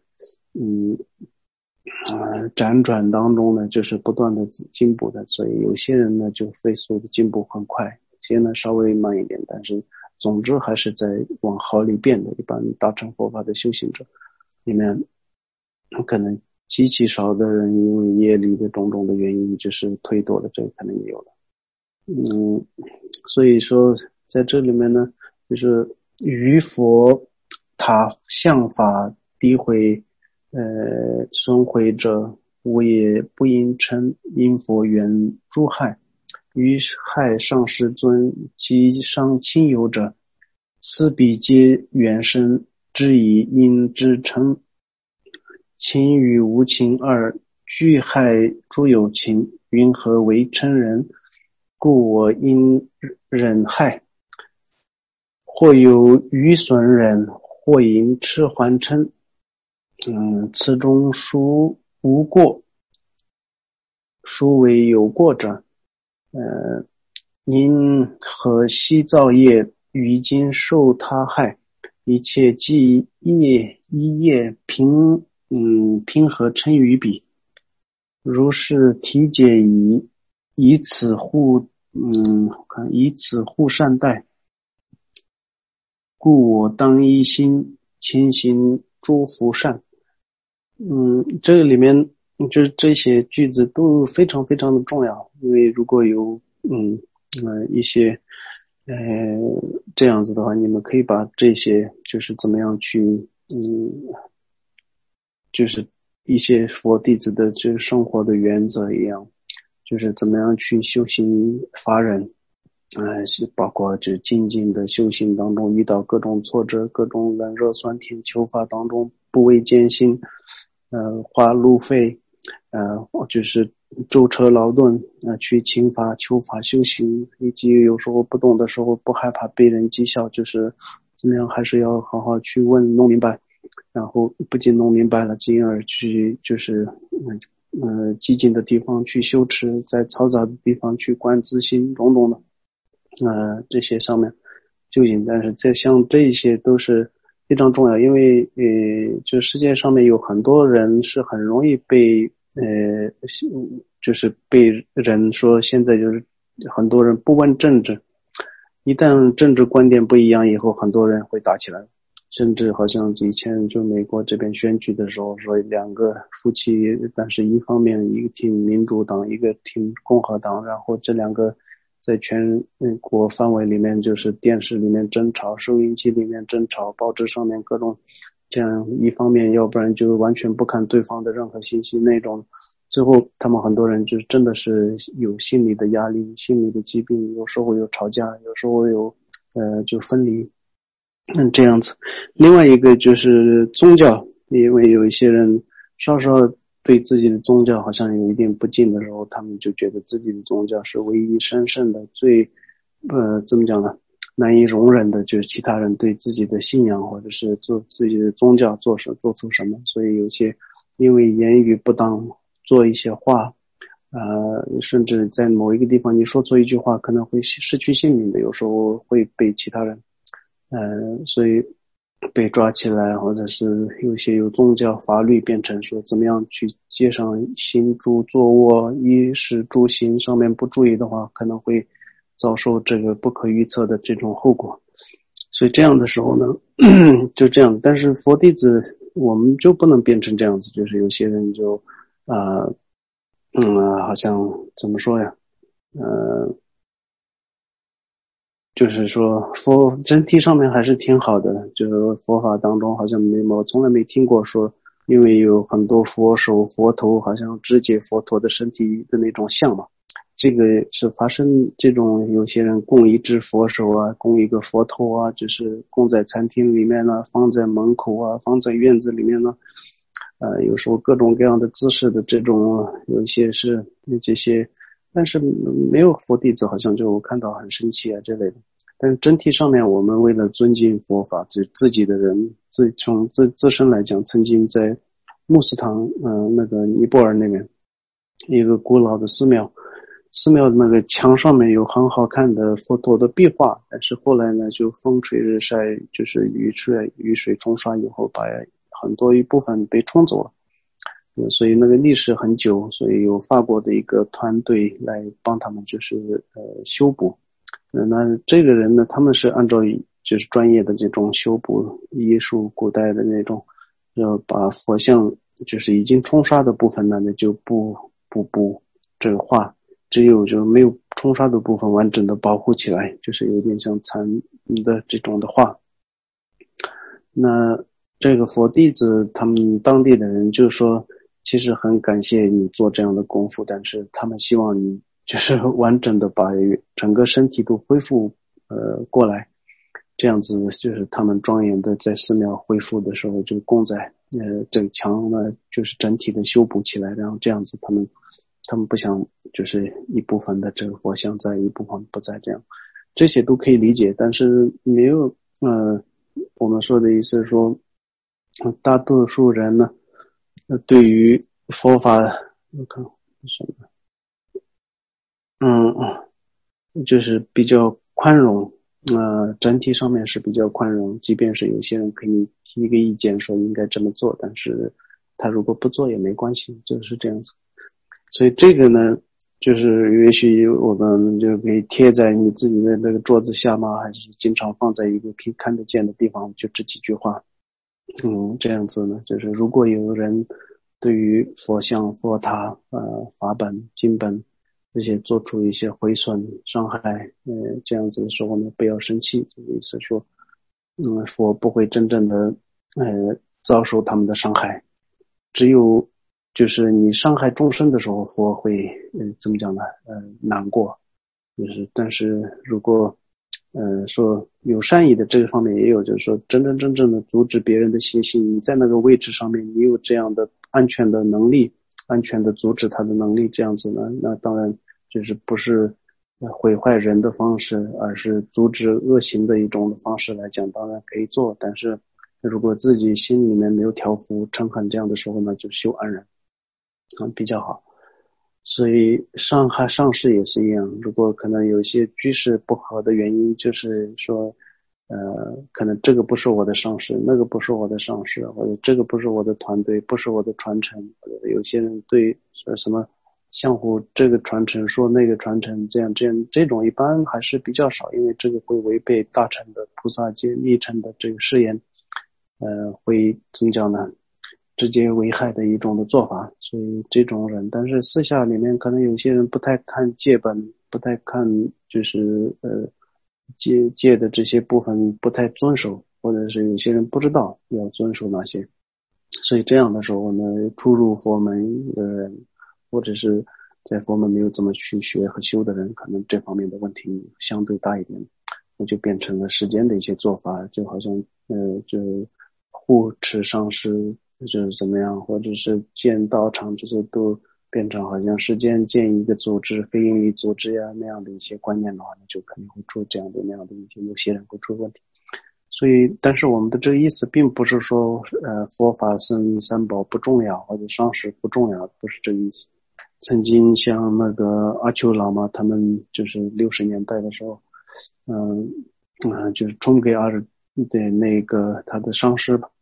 辗转当中呢，就是不断的进步的。所以有些人呢就飞速的进步很快，有些呢稍微慢一点，但是总之还是在往好里变的。一般大乘佛法的修行者里面，可能极其少的人因为业力的种种的原因就是退堕了，这个可能也有了。所以说在这里面呢，就是于佛他相法诋毁损毁者，吾也不应称因佛缘诸害。于害上师尊及伤亲友者，斯彼皆缘生之以因之成。情与无情二俱害诸有情，云何为称人？故我因忍害，或有愚损人，或因痴还嗔。此中孰无过？孰为有过者？因何悉造业，于今受他害？一切既业一业平和称于彼。如是体解矣。 以此互善待，故我当一心，勤行诸福善。这个里面就是这些句子都非常非常的重要，因为如果有一些这样子的话，你们可以把这些就是怎么样去就是一些佛弟子的就是生活的原则一样，就是怎么样去修行法忍，是包括就是精进的修行当中遇到各种挫折，各种冷热酸甜求法当中不畏艰辛，花路费，就是舟车劳顿，去勤法求法修行，以及有时候不懂的时候不害怕被人讥笑，就是怎么样还是要好好去弄明白，然后不仅弄明白了，进而去就是激进的地方去修持，在嘈杂的地方去观自心，种种的这些上面究竟，但是像这些都是非常重要，因为就世界上面有很多人是很容易被就是被人说现在就是很多人不问政治，一旦政治观点不一样以后，很多人会打起来，甚至好像以前就美国这边选举的时候说两个夫妻，但是一方面一个挺民主党，一个挺共和党，然后这两个在全国范围里面就是电视里面争吵，收音机里面争吵，报纸上面各种这样，一方面要不然就完全不看对方的任何信息那种，最后他们很多人就真的是有心理的压力，心理的疾病，有时候有吵架，有时候有就分离，这样子。另外一个就是宗教，因为有一些人稍稍对自己的宗教好像有一点不敬的时候，他们就觉得自己的宗教是唯一神圣的，最怎么讲呢，难以容忍的就是其他人对自己的信仰或者是做自己的宗教做出什么，所以有些因为言语不当做一些话，甚至在某一个地方你说错一句话可能会失去性命的，有时候会被其他人所以被抓起来，或者是有些有宗教法律变成说怎么样去街上行住坐卧衣食住行上面不注意的话，可能会遭受这个不可预测的这种后果。所以这样的时候呢就这样，但是佛弟子我们就不能变成这样子，就是有些人就好像怎么说呀就是说佛整体上面还是挺好的，就是佛法当中好像我从来没听过说因为有很多佛手佛头好像肢解佛陀的身体的那种像嘛，这个是发生这种有些人供一只佛手啊，供一个佛头啊，就是供在餐厅里面呢，放在门口啊，放在院子里面呢，有时候各种各样的姿势的这种有一些是这些，但是没有佛弟子好像就看到很生气啊之类的。但是整体上面我们为了尊敬佛法，自己的人从自身来讲，曾经在穆斯堂那个尼泊尔那边一个古老的寺庙的那个墙上面有很好看的佛陀的壁画，但是后来呢就风吹日晒，就是雨水冲刷以后把很多一部分被冲走了，所以那个历史很久，所以有法国的一个团队来帮他们就是修补。那这个人呢，他们是按照就是专业的这种修补艺术古代的那种，要把佛像就是已经冲刷的部分呢，那就不这个画，只有就没有冲刷的部分完整的保护起来，就是有点像残的这种的画。那这个佛弟子他们当地的人就说，其实很感谢你做这样的功夫，但是他们希望你就是完整的把整个身体都恢复过来，这样子就是他们庄严的在寺庙恢复的时候就供在这个墙呢就是整体的修补起来，然后这样子他们不想就是一部分的这个佛像在，一部分不在，这样这些都可以理解，但是没有我们说的意思是说大多数人呢对于佛法我看什么就是比较宽容，整体上面是比较宽容，即便是有些人可以提一个意见说应该这么做，但是他如果不做也没关系，就是这样子。所以这个呢就是也许我们就可以贴在你自己的那个桌子下吗？还是经常放在一个可以看得见的地方，就这几句话。这样子呢，就是如果有人对于佛像、佛塔、法本、经本这些做出一些毁损、伤害，这样子的时候呢，不要生气。这个意思说，佛不会真正的遭受他们的伤害，只有就是你伤害众生的时候，佛会怎么讲呢？难过。就是但是如果说有善意的这个方面也有，就是说真正的阻止别人的信息，你在那个位置上面，你有这样的安全的能力，安全的阻止他的能力，这样子呢，那当然就是不是毁坏人的方式，而是阻止恶行的一种的方式来讲，当然可以做。但是如果自己心里面没有调伏嗔恨这样的时候呢，就修安忍比较好。所以上市也是一样，如果可能有一些居士不好的原因，就是说可能这个不是我的上市，那个不是我的上市，或者这个不是我的团队，不是我的传承，或者有些人对说什么相互这个传承说那个传承，这种一般还是比较少，因为这个会违背大乘的菩萨戒密乘的这个誓言，会怎么讲呢？直接危害的一种的做法。所以这种人，但是私下里面可能有些人不太看戒本，不太看就是戒的这些部分不太遵守，或者是有些人不知道要遵守哪些。所以这样的时候呢，初入佛门的人，或者是在佛门没有怎么去学和修的人，可能这方面的问题相对大一点，那就变成了世间的一些做法，就好像就护持上师就是怎么样，或者是建道场，这些都变成好像世间建一个组织、非营利组织呀那样的一些观念的话，就肯定会出这样的那样的一些有些人会出问题。所以，但是我们的这个意思并不是说，佛法僧三宝不重要，或者上师不重要，不是这个意思。曾经像那个阿丘喇嘛，他们就是60年代的时候，就是冲给阿日的那个他的上师吧，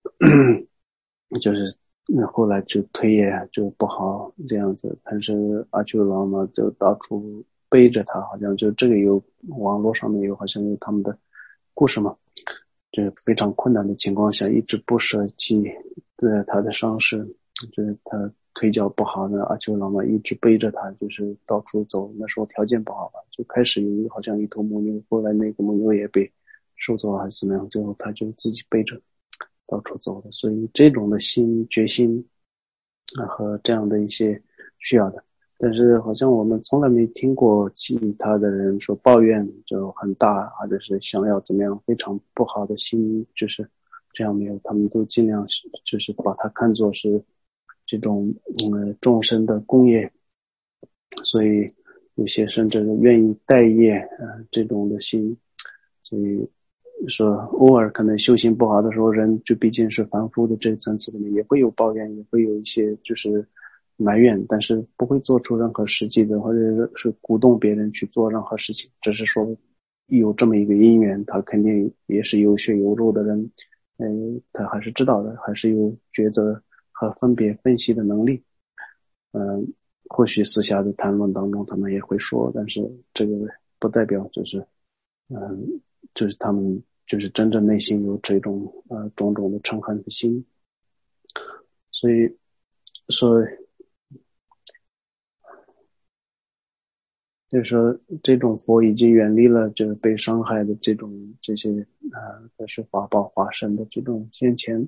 就是后来就推也就不好这样子，但是阿丘喇嘛就到处背着他，好像就这个有网络上面有好像有他们的故事嘛。这非常困难的情况下，一直不舍弃他的伤势，就是他腿脚不好呢，阿丘喇嘛一直背着他，就是到处走。那时候条件不好吧，就开始有好像一头母牛，后来那个母牛也被收走还是怎么样，最后他就自己背着到处走的。所以这种的决心和这样的一些需要的。但是好像我们从来没听过其他的人说抱怨就很大，或者是想要怎么样非常不好的心，就是这样没有，他们都尽量就是把它看作是这种众生的功业，所以有些甚至愿意代业这种的心。所以说偶尔可能修行不好的时候，人就毕竟是凡夫的这层次里面也会有抱怨，也会有一些就是埋怨，但是不会做出任何实际的，或者是鼓动别人去做任何事情，只是说有这么一个因缘，他肯定也是有血有肉的人，他还是知道的，还是有抉择和分别分析的能力。或许私下的谈论当中他们也会说，但是这个不代表就是就是他们就是真正内心有这种种种的嗔恨的心。所以说就是说这种佛已经远离了就是被伤害的这些是法报化身的这种先前。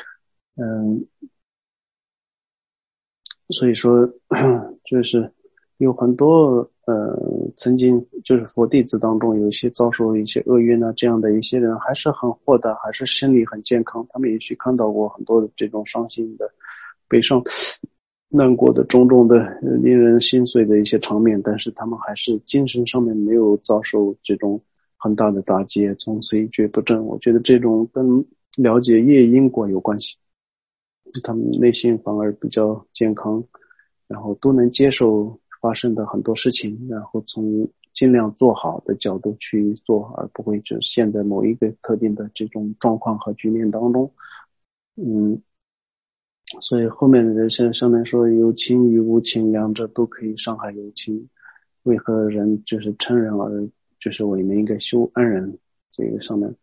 所以说就是有很多曾经就是佛弟子当中有一些遭受一些厄运啊，这样的一些人还是很豁达，还是心理很健康，他们也许看到过很多的这种伤心的悲伤难过的种种的令人心碎的一些场面，但是他们还是精神上面没有遭受这种很大的打击，从此一蹶不振。我觉得这种跟了解业因果有关系，他们内心反而比较健康，然后都能接受发生的很多事情，然后从尽量做好的角度去做，而不会就陷在某一个特定的这种状况和局面当中。 所以后面的人上面说有情与无情两者都可以伤害有情，为何人就是趁人而就是我们应该修安忍，这个上面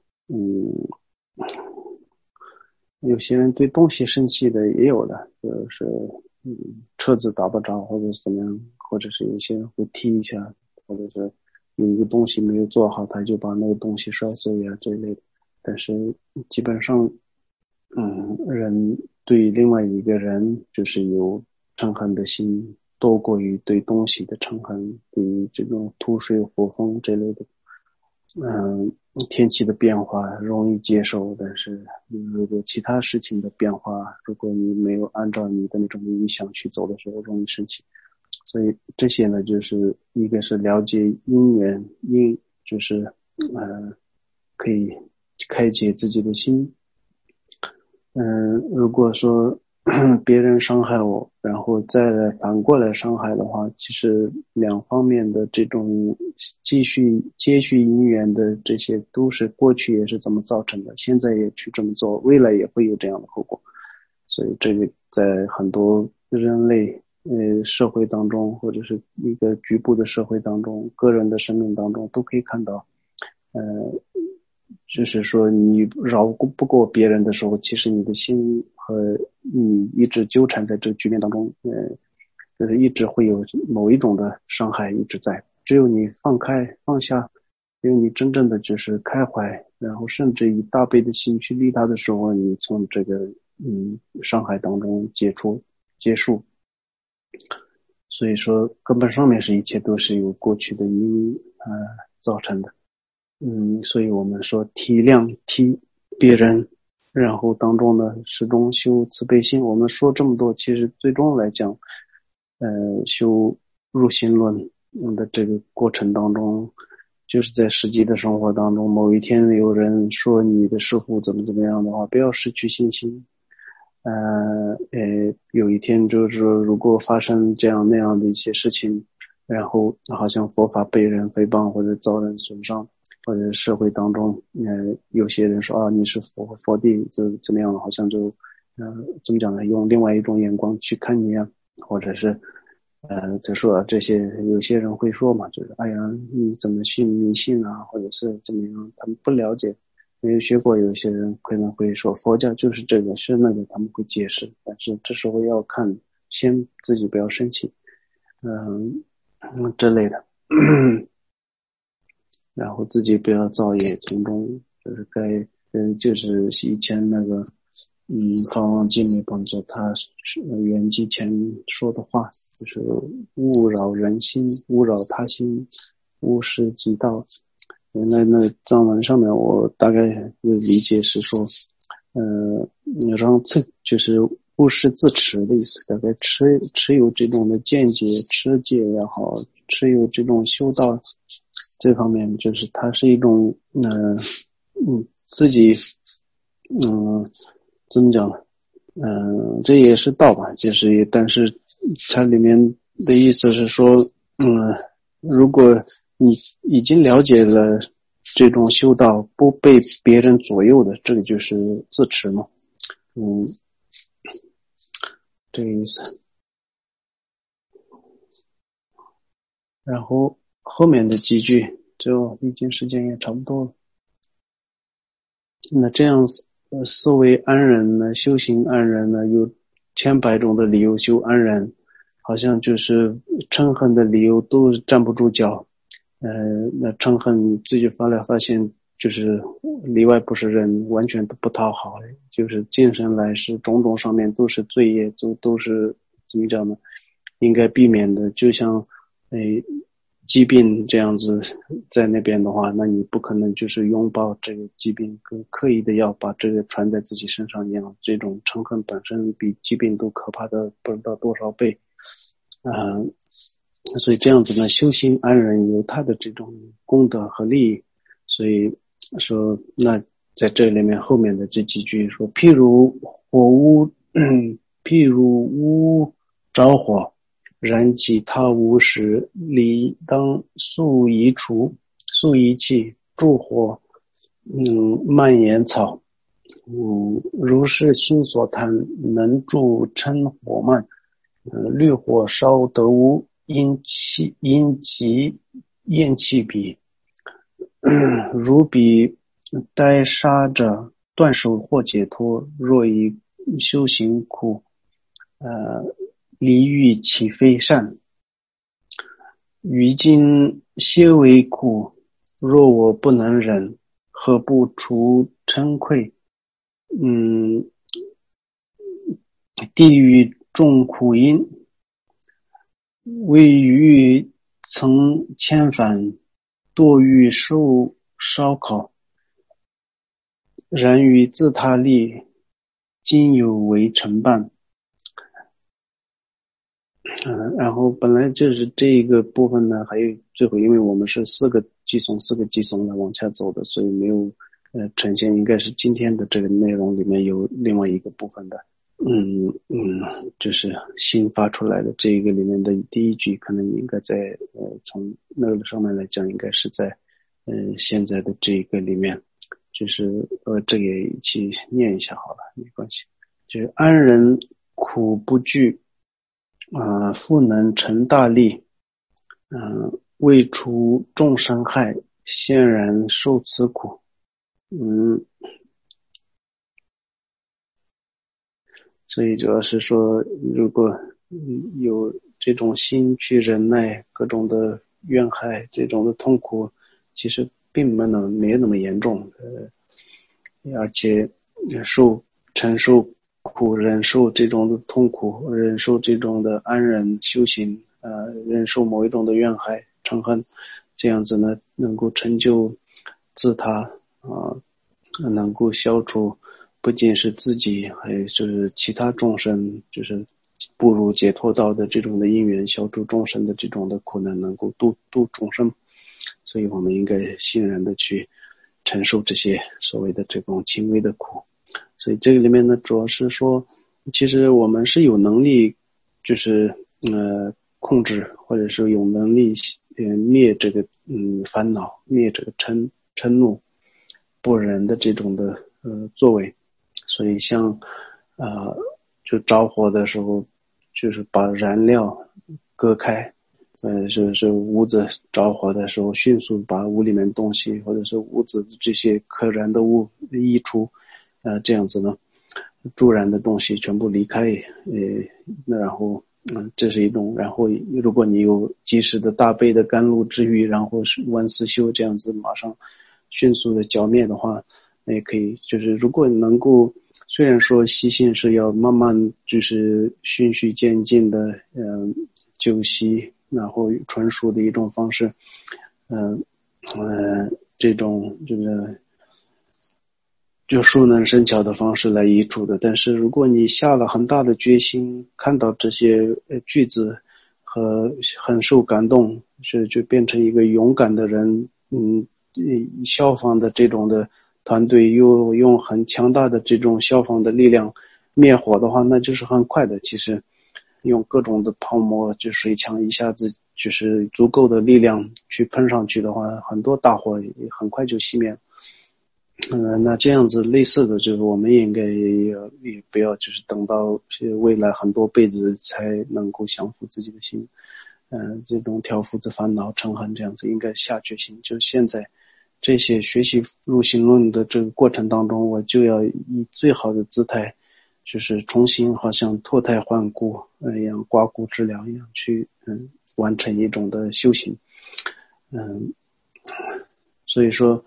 有些人对东西生气的也有的，就是车子打不着或者是怎么样，或者是有些人会踢一下，或者是有一个东西没有做好，他就把那个东西摔碎啊这一类的。但是基本上人对另外一个人就是有嗔恨的心多过于对东西的嗔恨，对于这种土水火风这类的天气的变化容易接受，但是如果其他事情的变化，如果你没有按照你的那种意向去走的时候，容易生气。所以这些呢，就是一个是了解因缘，就是可以开解自己的心。如果说别人伤害我，然后再来反过来伤害的话，其实两方面的这种接续因缘的这些都是过去也是这么造成的，现在也去这么做，未来也会有这样的后果。所以这个在很多人类社会当中，或者是一个局部的社会当中，个人的生命当中都可以看到就是说你饶不过别人的时候，其实你的心和你一直纠缠在这个局面当中，就是一直会有某一种的伤害一直在。只有你放开放下，只有你真正的就是开怀，然后甚至以大悲的心去利他的时候，你从这个伤害当中结束。所以说根本上面是一切都是由过去的因造成的。所以我们说体谅别人，然后当中呢始终修慈悲心。我们说这么多，其实最终来讲修入心论的这个过程当中，就是在实际的生活当中，某一天有人说你的师父怎么样的话，不要失去信心。有一天就是说如果发生这样那样的一些事情，然后好像佛法被人诽谤或者遭人损伤，或者社会当中有些人说你是佛弟怎么样的，好像就怎么讲呢，用另外一种眼光去看你啊，或者是再说这些有些人会说嘛，就是哎呀你怎么迷信啊，或者是怎么样，他们不了解，没有学过，有些人可能会说佛教就是这个是那个，他们会解释，但是这时候要看先自己不要生气之类的然后自己不要造业，从中就是就是以前那个法王经里帮助他圆寂前说的话，就是勿扰人心，勿扰他心，勿失己道。那藏文上面我大概理解是说让就是勿失自持的意思，大概持有这种的见解，持戒也好，持有这种修道这方面，就是它是一种自己怎么讲呢？这也是道吧，就是但是它里面的意思是说如果你已经了解了这种修道不被别人左右的，这个就是自持嘛。这个意思。然后后面的几句就已经时间也差不多了。那这样思维安忍呢，修行安忍呢，有千百种的理由修安忍，好像就是嗔恨的理由都站不住脚。那嗔恨自己发现就是里外不是人，完全都不讨好，就是今生来世种种上面都是罪业，都是怎么讲呢？应该避免的。就像疾病这样子在那边的话，那你不可能就是拥抱这个疾病，刻意的要把这个传在自己身上一样。这种嗔恨本身比疾病都可怕的不知道多少倍。所以这样子呢，修行安忍有它的这种功德和利益。所以说，那在这里面后面的这几句说，譬如屋着火，燃起他无时，理当速移弃，助火蔓延草， 如是心所贪，能助嗔火慢。虑火烧得无，因急厌气彼。如彼呆杀者，断手或解脱。若以修行苦，离欲岂非善？于今些为苦，若我不能忍，何不除嗔恚？地狱众苦因，为欲曾迁返，堕欲受烧烤，然于自他利，今有为成伴。然后本来就是这一个部分呢，还有最后，因为我们是四个寄送的往下走的，所以没有呈现，应该是今天的这个内容里面有另外一个部分的。就是新发出来的这一个里面的第一句，可能应该在从那个上面来讲，应该是在现在的这个里面，就是这个也一起念一下好了，没关系。就是安人苦不惧，复能成大利，为除众生害，现然受此苦。所以主要是说，如果有这种心去忍耐各种的怨害，这种的痛苦，其实并没那么严重，而且承受苦，忍受这种的痛苦，忍受这种的安忍修行，忍受某一种的怨害嗔恨，这样子呢，能够成就自他能够消除不仅是自己，还有就是其他众生，就是步入解脱道的这种的因缘，消除众生的这种的苦难，能够度众生。所以我们应该欣然的去承受这些所谓的这种轻微的苦。所以这个里面呢，主要是说，其实我们是有能力，就是控制，或者是有能力灭这个烦恼，灭这个嗔怒不仁的这种的作为。所以像就着火的时候，就是把燃料割开，是屋子着火的时候，迅速把屋里面东西或者是屋子这些可燃的物移除，这样子呢，助燃的东西全部离开，然后这是一种。然后如果你有及时的大杯的甘露之浴，然后是万四修这样子，马上迅速的浇灭的话，那也可以。就是如果能够，虽然说习性是要慢慢就是循序渐进的，就习，然后纯熟的一种方式，这种就熟能生巧的方式来移除的。但是如果你下了很大的决心，看到这些句子和很受感动，就变成一个勇敢的人，消防的这种的团队又用很强大的这种消防的力量灭火的话，那就是很快的。其实用各种的泡沫，就水枪一下子就是足够的力量去喷上去的话，很多大火也很快就熄灭了。那这样子类似的，就是我们也应该也不要就是等到未来很多辈子才能够降服自己的心，这种挑夫子烦恼嗔恨这样子，应该下决心，就现在这些学习入行论的这个过程当中，我就要以最好的姿态，就是重新好像脱胎换骨一样，刮骨治疗一样去完成一种的修行。所以说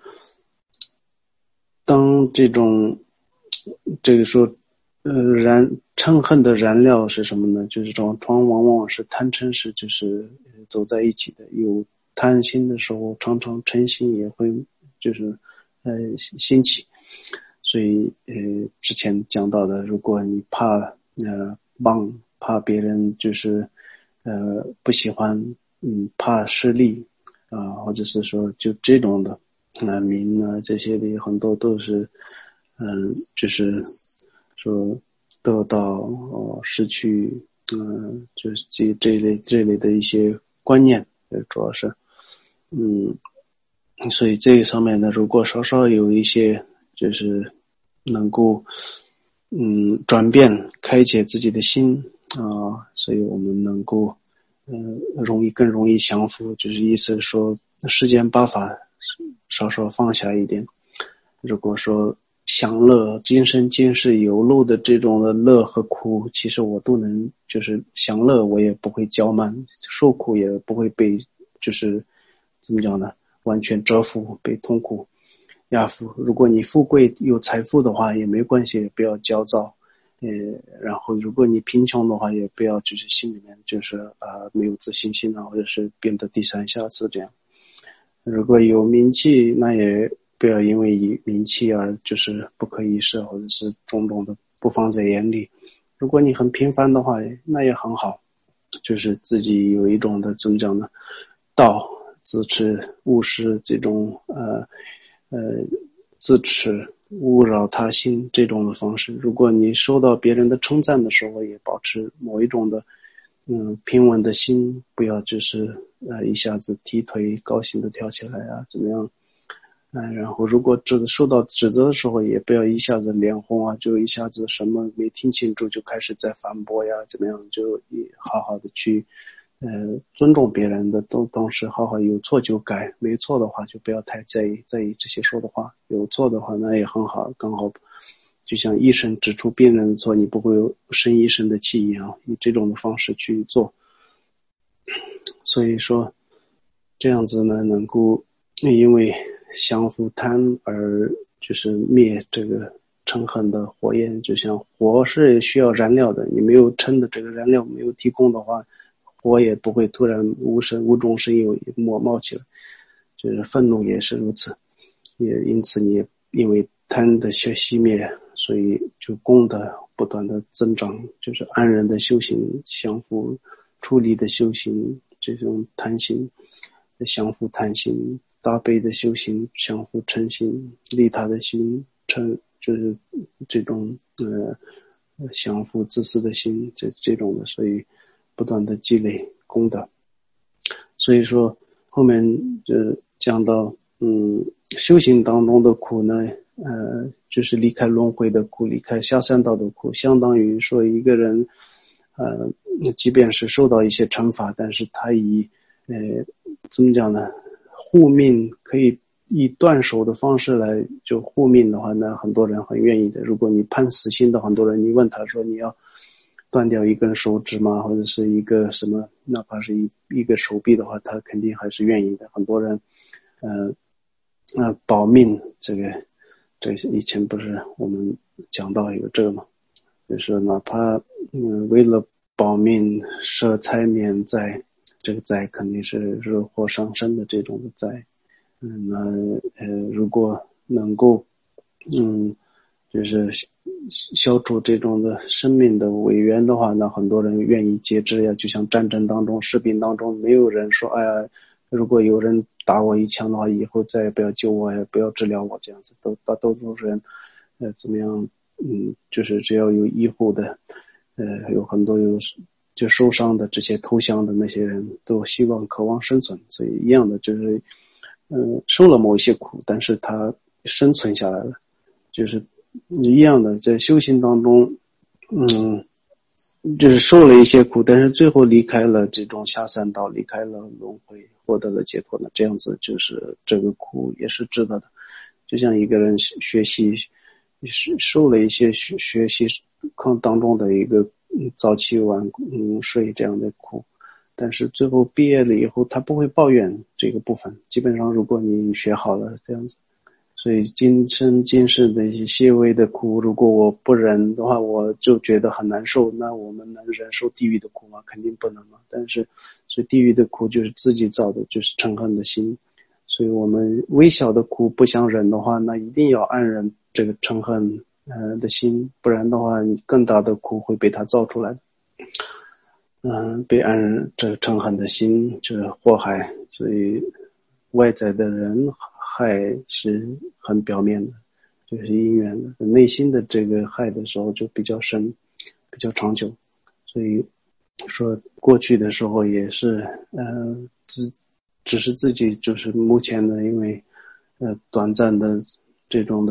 当这个说嗔恨的燃料是什么呢？就是这种往往是贪嗔痴，就是走在一起的。有贪心的时候，常常嗔心也会就是兴起。所以之前讲到的，如果你怕怕别人就是不喜欢，怕势利或者是说就这种的名这些的很多都是就是说得到失去就是这一类的一些观念，主要是所以这一上面呢，如果稍稍有一些就是能够转变开解自己的心所以我们能够更容易降服，就是意思说世间八法稍稍放下一点。如果说享乐今生今世有漏的这种的乐和苦，其实我都能，就是享乐我也不会骄慢，受苦也不会被就是怎么讲呢，完全折服，被痛苦压服。如果你富贵有财富的话也没关系，也不要焦躁。然后如果你贫穷的话也不要就是心里面就是没有自信心或者是变得低三下四这样。如果有名气，那也不要因为名气而就是不可一世，或者是种种的不放在眼里。如果你很平凡的话，那也很好，就是自己有一种的怎么讲呢，道自持勿施这种自持勿扰他心这种的方式。如果你受到别人的称赞的时候，也保持某一种的平稳的心，不要就是一下子踢腿高兴的跳起来怎么样然后如果受到指责的时候，也不要一下子脸红就一下子什么没听清楚就开始在反驳怎么样，就好好的去尊重别人的东西，好好有错就改，没错的话就不要太在意这些说的话，有错的话那也很好，刚好就像医生指出病人的错，你不会生医生的气一样，以这种的方式去做。所以说这样子呢，能够因为降服贪而就是灭这个嗔恨的火焰。就像火是需要燃料的，你没有嗔的这个燃料没有提供的话，火也不会突然无中生有冒起来。就是愤怒也是如此，也因此你因为贪的熄灭，所以就功德不断的增长，就是安忍的修行，降服出离的修行，这种贪心降服贪心，大悲的修行降服嗔心，利他的心就是这种降服自私的心，这种的，所以不断的积累功德。所以说后面就讲到修行当中的苦呢就是离开轮回的苦，离开下三道的苦，相当于说一个人即便是受到一些惩罚，但是他以怎么讲呢，护命，可以以断手的方式来就护命的话，那很多人很愿意的。如果你判死刑的很多人，你问他说你要断掉一根手指吗，或者是一个什么，哪怕是一个手臂的话，他肯定还是愿意的。很多人保命，这以前不是我们讲到有这个吗？就是哪怕为了保命舍财免灾，这个灾肯定是惹祸上身的这种的灾。如果能够就是消除这种的生命的违缘的话，那很多人愿意节制就像战争当中士兵当中，没有人说如果有人打我一枪的话，以后再也不要救我，也不要治疗我，这样子大多数人怎么样就是只要有医护的有很多就受伤的这些投降的那些人都希望渴望生存，所以一样的就是受了某一些苦，但是他生存下来了，就是一样的在修行当中就是受了一些苦，但是最后离开了这种下三道，离开了轮回，获得了解脱呢，这样子就是这个苦也是值得的。就像一个人学习受了一些学习当中的一个早起晚睡这样的苦，但是最后毕业了以后他不会抱怨这个部分，基本上如果你学好了这样子。所以今生今世的一些微的苦，如果我不忍的话，我就觉得很难受，那我们能忍受地狱的苦吗？肯定不能嘛。但是所以地狱的苦就是自己造的，就是嗔恨的心。所以我们微小的苦不想忍的话，那一定要安忍这个嗔恨的心，不然的话你更大的苦会被他造出来的。被安忍这个嗔恨的心就是祸害，所以外在的人害是很表面的，就是因缘的，内心的这个害的时候就比较深，比较长久。所以说过去的时候也是只是自己就是目前的因为短暂的这种的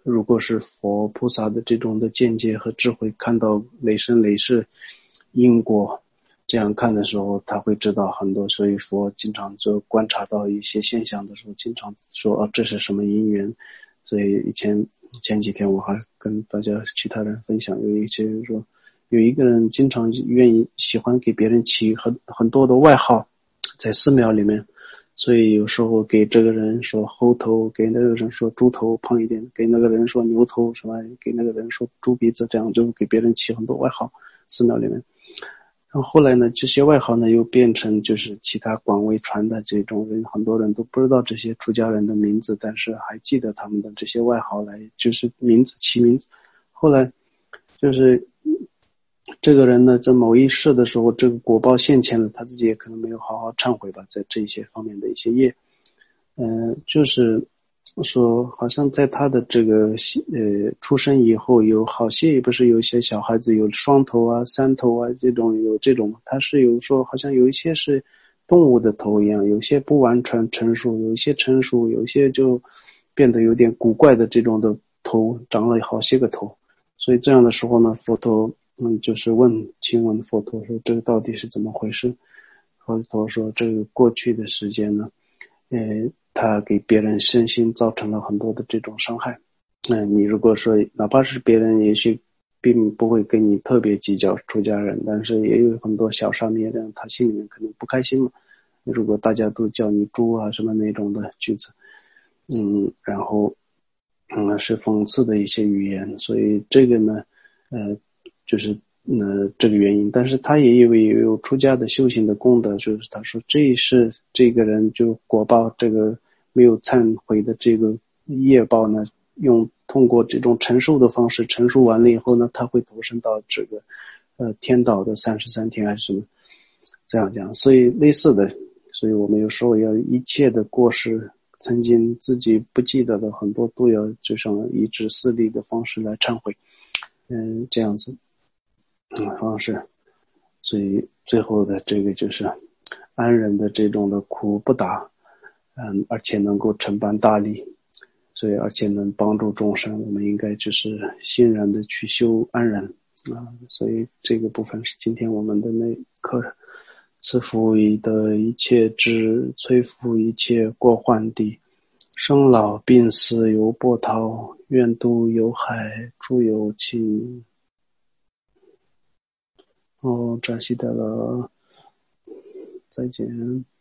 如果是佛菩萨的这种的见解和智慧，看到累生累世因果这样看的时候，他会知道很多。所以佛经常就观察到一些现象的时候，经常说这是什么因缘。所以前几天我还跟大家其他人分享，有一些人说，有一个人经常喜欢给别人起很多的外号，在寺庙里面。所以有时候给这个人说猴头，给那个人说猪头胖一点，给那个人说牛头什么，给那个人说猪鼻子，这样就给别人起很多外号，寺庙里面。然后后来呢，这些外号呢又变成就是其他广为传的这种人，很多人都不知道这些出家人的名字，但是还记得他们的这些外号来，就是起名字。后来就是这个人呢，在某一世的时候，这个果报现前了，他自己也可能没有好好忏悔吧，在这些方面的一些业，就是说，好像在他的这个出生以后，有好些不是有些小孩子有双头啊、三头啊这种，有这种，他是有说好像有一些是动物的头一样，有些不完全成熟，有一些成熟，有一些就变得有点古怪的这种的头，长了好些个头。所以这样的时候呢，佛陀就是请问佛陀说这个到底是怎么回事？佛陀说这个过去的时间呢，他给别人身心造成了很多的这种伤害。你如果说哪怕是别人也许并不会跟你特别计较出家人，但是也有很多小沙弥人，他心里面可能不开心嘛。如果大家都叫你猪啊什么那种的句子，然后是讽刺的一些语言，所以这个呢，就是这个原因。但是他也有出家的修行的功德，就是他说这是这个人就果报这个没有忏悔的这个业报呢，通过这种陈述的方式陈述完了以后呢，他会投身到这个天道的33天还是什么这样讲。所以类似的，所以我们有时候要一切的过失，曾经自己不记得的很多都要就像以指示力的方式来忏悔，这样子方式。所以最后的这个就是安忍的这种的苦不达，而且能够承办大利，所以而且能帮助众生，我们应该就是欣然的去修安忍所以这个部分是今天我们的那课。赐福以得一切智，摧伏一切过患地，生老病死犹波涛，愿度有海诸有情。扎西德勒，再见。